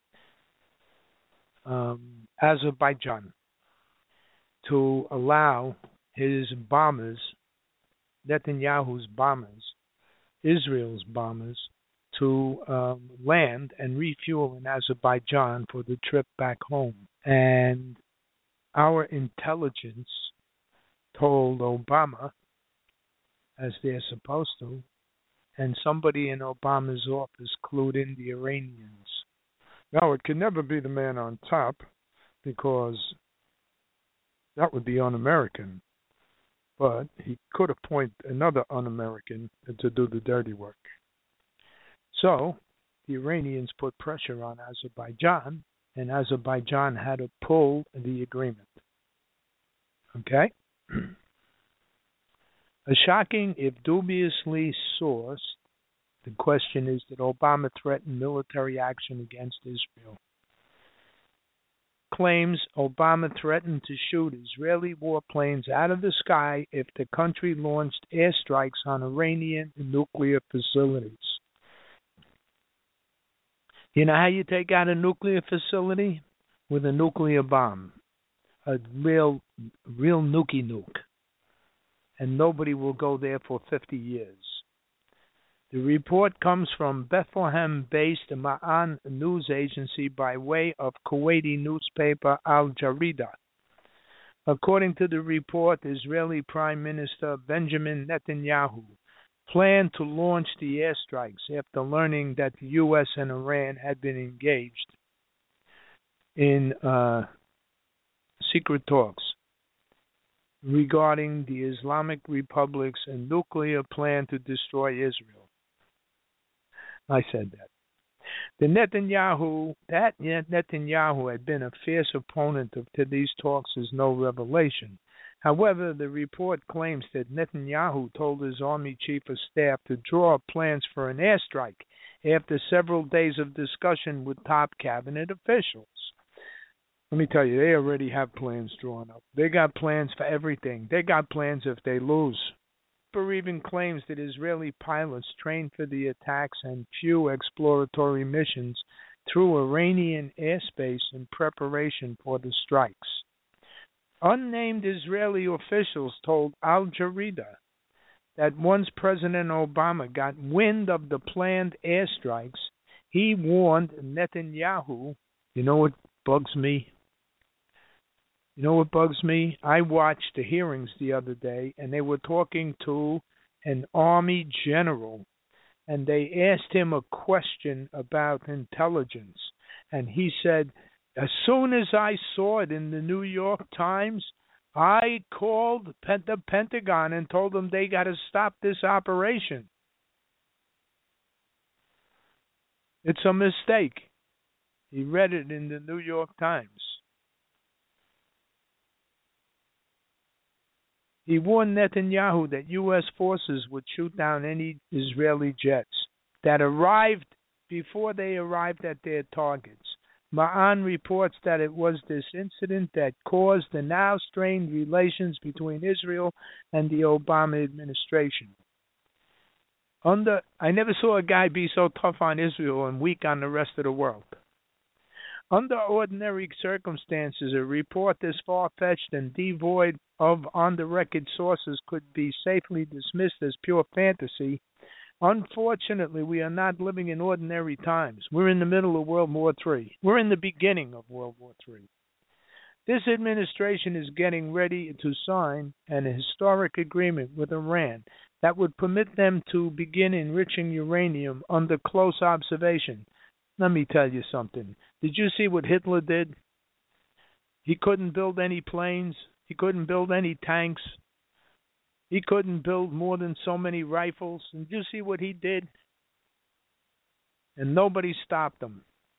um, Azerbaijan to allow his bombers, Netanyahu's bombers, Israel's bombers, to um, land and refuel in Azerbaijan for the trip back home. And our intelligence told Obama, as they're supposed to, and somebody in Obama's office clued in the Iranians. Now, it could never be the man on top, because that would be un-American. But he could appoint another un-American to do the dirty work. So the Iranians put pressure on Azerbaijan, and Azerbaijan had to pull the agreement. Okay? A shocking, if dubiously sourced, the question is, did Obama threaten military action against Israel? Claims Obama threatened to shoot Israeli warplanes out of the sky if the country launched airstrikes on Iranian nuclear facilities. You know how you take out a nuclear facility? With a nuclear bomb. A real, real nuke nuke. And nobody will go there for fifty years. The report comes from Bethlehem-based Ma'an news agency by way of Kuwaiti newspaper Al Jarida. According to the report, Israeli Prime Minister Benjamin Netanyahu planned to launch the airstrikes after learning that the U S and Iran had been engaged in uh, secret talks regarding the Islamic Republic's nuclear plan to destroy Israel. I said that. The Netanyahu, that Netanyahu had been a fierce opponent of to these talks is no revelation. However, the report claims that Netanyahu told his army chief of staff to draw up plans for an airstrike after several days of discussion with top cabinet officials. Let me tell you, they already have plans drawn up. They got plans for everything. They got plans if they lose. Or even claims that Israeli pilots trained for the attacks and few exploratory missions through Iranian airspace in preparation for the strikes. Unnamed Israeli officials told Al Jarida that once President Obama got wind of the planned airstrikes, he warned Netanyahu. You know what bugs me? You know what bugs me? I watched the hearings the other day, and they were talking to an army general, and they asked him a question about intelligence, and he said, as soon as I saw it in the New York Times, I called the Pentagon and told them they got to stop this operation. It's a mistake. He read it in the New York Times. He warned Netanyahu that U S forces would shoot down any Israeli jets that arrived before they arrived at their targets. Ma'an reports that it was this incident that caused the now strained relations between Israel and the Obama administration. Under, I never saw a guy be so tough on Israel and weak on the rest of the world. Under ordinary circumstances, a report this far-fetched and devoid of on-the-record sources could be safely dismissed as pure fantasy. Unfortunately, we are not living in ordinary times. We're in the middle of World War Three. We're in the beginning of World War Three. This administration is getting ready to sign an historic agreement with Iran that would permit them to begin enriching uranium under close observation. Let me tell you something. Did you see what Hitler did? He couldn't build any planes. He couldn't build any tanks. He couldn't build more than so many rifles. And did you see what he did? And nobody stopped him.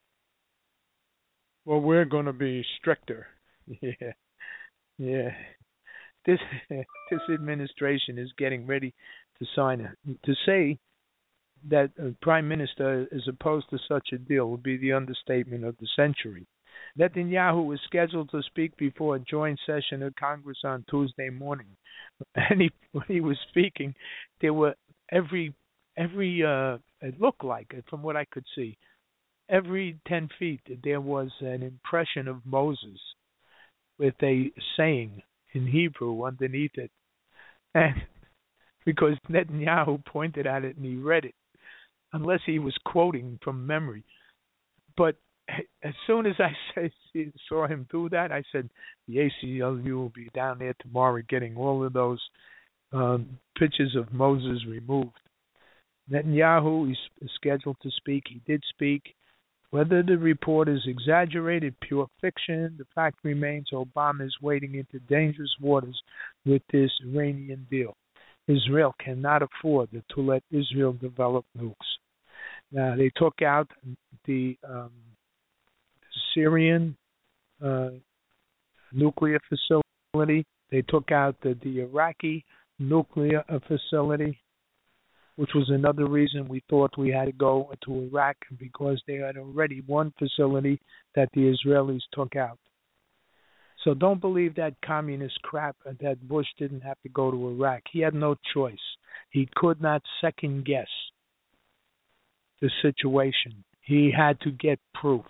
Well, we're going to be stricter. Yeah, yeah. This this administration is getting ready to sign it. To say that a prime minister is opposed to such a deal would be the understatement of the century. Netanyahu was scheduled to speak before a joint session of Congress on Tuesday morning, and he, when he was speaking, there were every every uh, it looked like it from what I could see, every ten feet there was an impression of Moses with a saying in Hebrew underneath it, and because Netanyahu pointed at it and he read it, unless he was quoting from memory. But as soon as I saw him do that, I said, the A C L U will be down there tomorrow getting all of those um, pictures of Moses removed. Netanyahu is scheduled to speak. He did speak. Whether the report is exaggerated, pure fiction, the fact remains Obama is wading into dangerous waters with this Iranian deal. Israel cannot afford to let Israel develop nukes. Now, they took out the um, Syrian uh, nuclear facility. They took out the, the Iraqi nuclear facility, which was another reason we thought we had to go to Iraq, because they had already one facility that the Israelis took out. So don't believe that communist crap that Bush didn't have to go to Iraq. He had no choice. He could not second guess the situation. He had to get proof.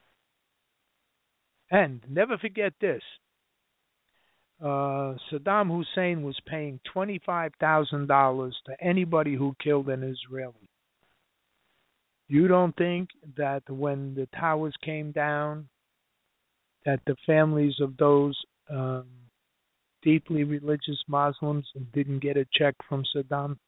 And never forget this. Uh, Saddam Hussein was paying twenty-five thousand dollars to anybody who killed an Israeli. You don't think that when the towers came down, that the families of those um, deeply religious Muslims didn't get a check from Saddam?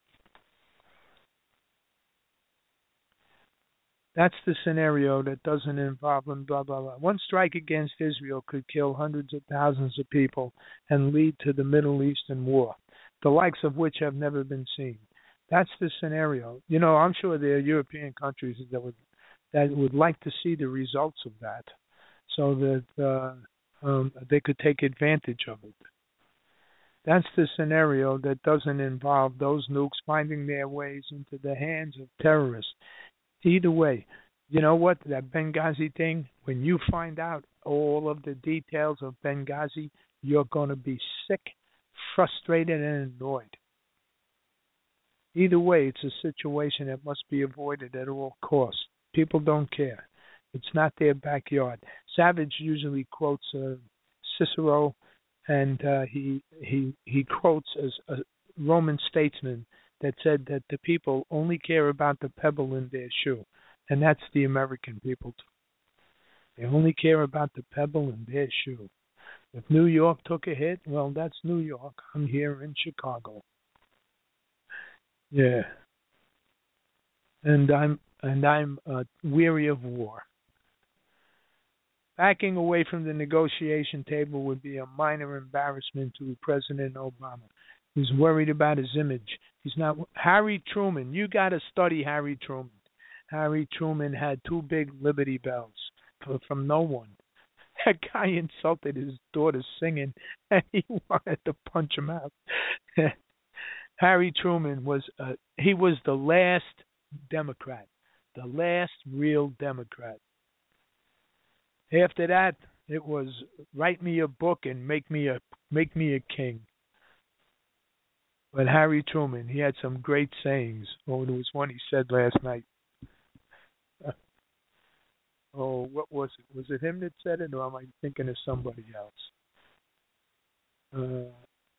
That's the scenario that doesn't involve them, blah, blah, blah. One strike against Israel could kill hundreds of thousands of people and lead to the Middle Eastern war, the likes of which have never been seen. That's the scenario. You know, I'm sure there are European countries that would that would like to see the results of that, so that uh, um, they could take advantage of it. That's the scenario that doesn't involve those nukes finding their ways into the hands of terrorists. Either way, you know what, that Benghazi thing, when you find out all of the details of Benghazi, you're going to be sick, frustrated, and annoyed. Either way, it's a situation that must be avoided at all costs. People don't care. It's not their backyard. Savage usually quotes uh, Cicero, and uh, he he he quotes as a Roman statesman that said that the people only care about the pebble in their shoe, and that's the American people too. They only care about the pebble in their shoe. If New York took a hit, well, that's New York. I'm here in Chicago. Yeah, and I'm and I'm uh, weary of war. Backing away from the negotiation table would be a minor embarrassment to President Obama. He's worried about his image. He's not. Harry Truman, you got to study Harry Truman. Harry Truman had two big Liberty Bells. from no one. That guy insulted his daughter singing, and he wanted to punch him out. Harry Truman was uh, he was the last Democrat, the last real Democrat. After that, it was write me a book and make me a make me a king. But Harry Truman, he had some great sayings. Oh, there was one he said last night. Oh, what was it? Was it him that said it, or am I thinking of somebody else? Uh,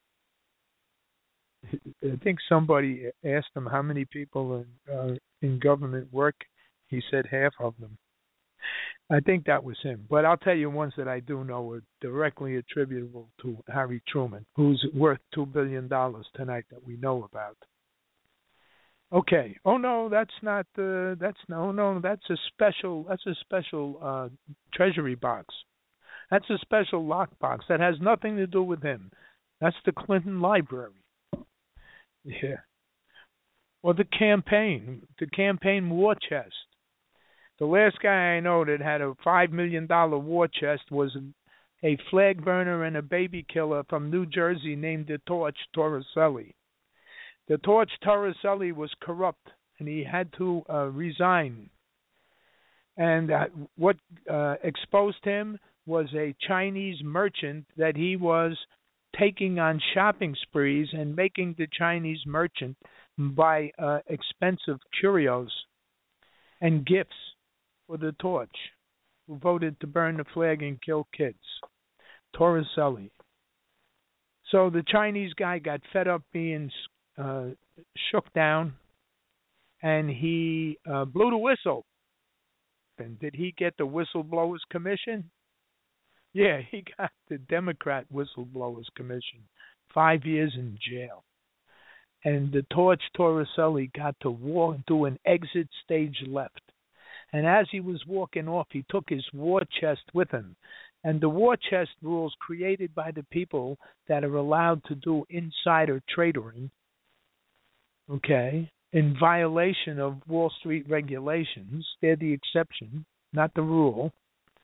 I think somebody asked him how many people in, uh, in government work. He said half of them. I think that was him. But I'll tell you ones that I do know are directly attributable to Harry Truman, who's worth two billion dollars tonight that we know about. Okay. Oh no, that's not. Uh, that's no, no. That's a special. That's a special uh, treasury box. That's a special lockbox that has nothing to do with him. That's the Clinton Library. Yeah. Or the campaign, the campaign war chest. The last guy I know that had a five million dollar war chest was a flag burner and a baby killer from New Jersey named the Torch Torricelli. The Torch Torricelli was corrupt, and he had to uh, resign. And uh, what uh, exposed him was a Chinese merchant that he was taking on shopping sprees and making the Chinese merchant buy uh, expensive curios and gifts for the Torch, who voted to burn the flag and kill kids. Torricelli. So the Chinese guy got fed up being uh, shook down, and he uh, blew the whistle. And did he get the whistleblower's commission? Yeah, he got the Democrat whistleblower's commission. Five years in jail. And the Torch Torricelli got to walk, do an exit stage left. And as he was walking off, he took his war chest with him. And the war chest rules created by the people that are allowed to do insider trading, okay, in violation of Wall Street regulations, they're the exception, not the rule.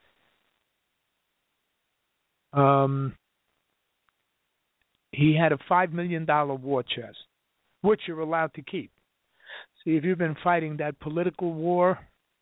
Um, he had a five million dollars war chest, which you're allowed to keep. See, if you've been fighting that political war,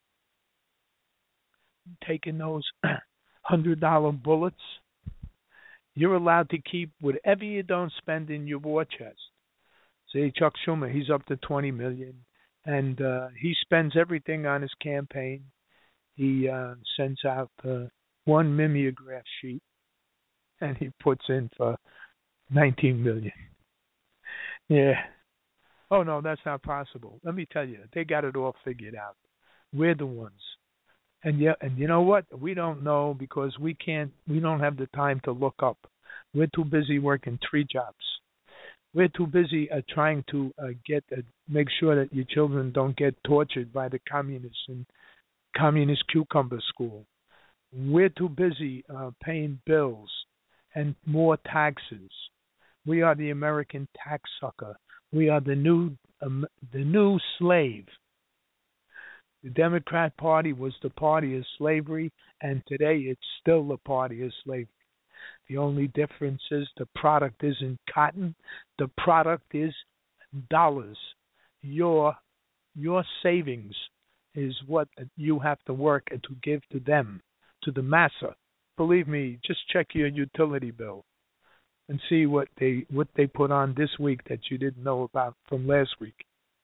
taking those one hundred dollar bullets, you're allowed to keep whatever you don't spend in your war chest. See, Chuck Schumer, he's up to twenty million dollars, and uh, he spends everything on his campaign. He uh, sends out uh, one mimeograph sheet, and he puts in for nineteen million dollars. Yeah. Oh, no, that's not possible. Let me tell you, they got it all figured out. We're the ones. And yeah, and you know what? We don't know because we can't. We don't have the time to look up. We're too busy working three jobs. We're too busy uh, trying to uh, get uh, make sure that your children don't get tortured by the communists in communist cucumber school. We're too busy uh, paying bills and more taxes. We are the American tax sucker. We are the new um, the new slave. The Democrat Party was the party of slavery, and today it's still the party of slavery. The only difference is the product isn't cotton. The product is dollars. Your your savings is what you have to work to give to them, to the massa. Believe me, just check your utility bill and see what they what they put on this week that you didn't know about from last week.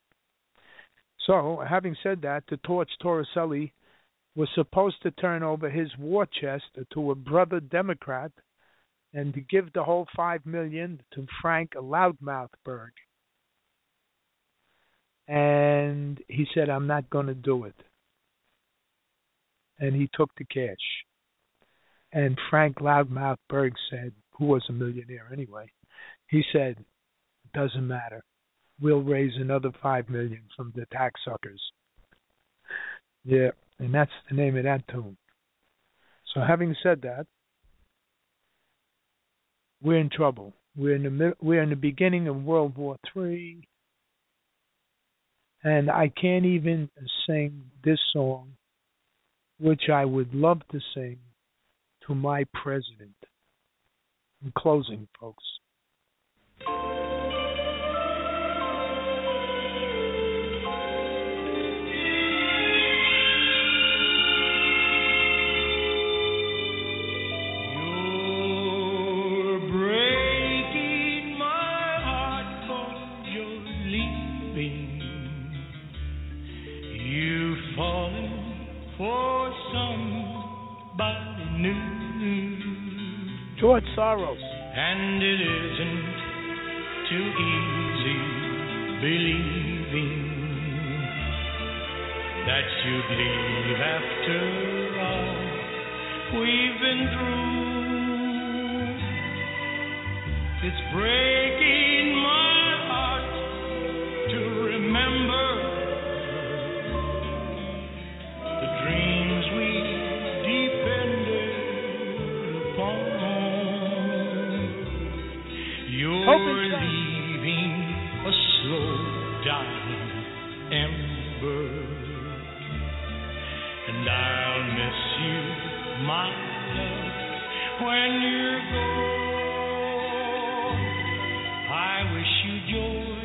So, having said that, the Torch Torricelli was supposed to turn over his war chest to a brother Democrat and to give the whole five million dollars to Frank Loudmouth Berg. And he said, I'm not going to do it. And he took the cash. And Frank Loudmouth Berg said, who was a millionaire anyway, he said, it doesn't matter. We'll raise another five million dollars from the tax suckers. Yeah, and that's the name of that tune. So having said that, we're in trouble. We're in the we're in the beginning of World War Three, and I can't even sing this song which I would love to sing to my president. In closing, folks. George Soros. And it isn't too easy believing that you'd leave after all we've been through. It's breaking my heart to remember the dreams we depended upon. You're leaving a slow dying ember, and I'll miss you, my love, when you're gone. I wish you joy,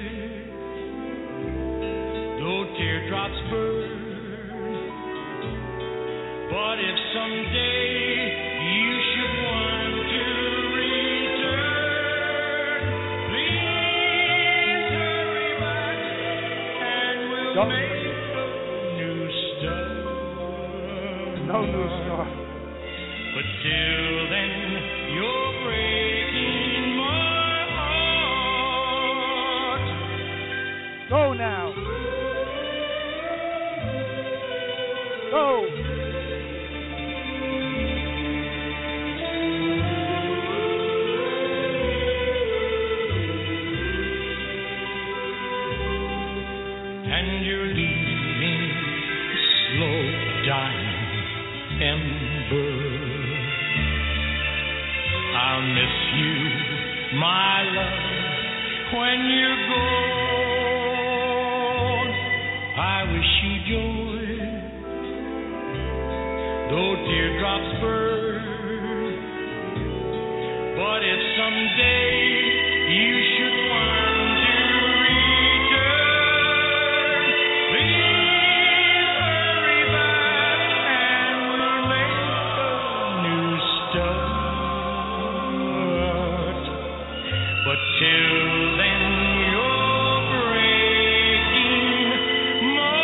though teardrops burn. But if someday you should want to Don't. make a new start. No new start. But till then, you're breaking my heart. Go now. Go. And you're leaving a slow dying ember. I'll miss you, my love, when you're gone. I wish you joy, though teardrops burn. But if someday you should want to till then, you're breaking my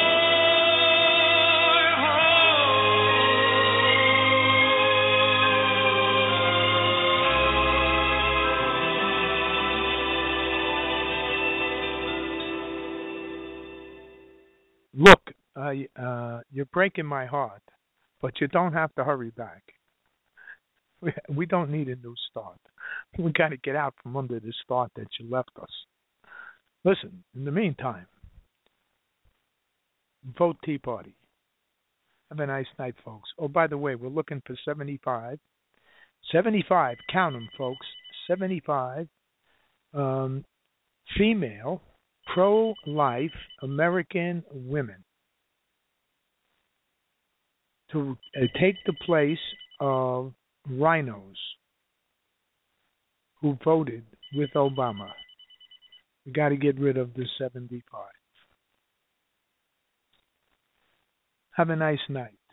heart. Look, uh, uh, you're breaking my heart, but you don't have to hurry back. We, we don't need a new start. We got to get out from under the start that you left us. Listen, in the meantime, vote Tea Party. Have a nice night, folks. Oh, by the way, we're looking for seventy-five. seventy-five, count them, folks. seventy-five um, female, pro-life American women to uh, take the place of rhinos who voted with Obama. We got to get rid of the seventy-five. Have a nice night.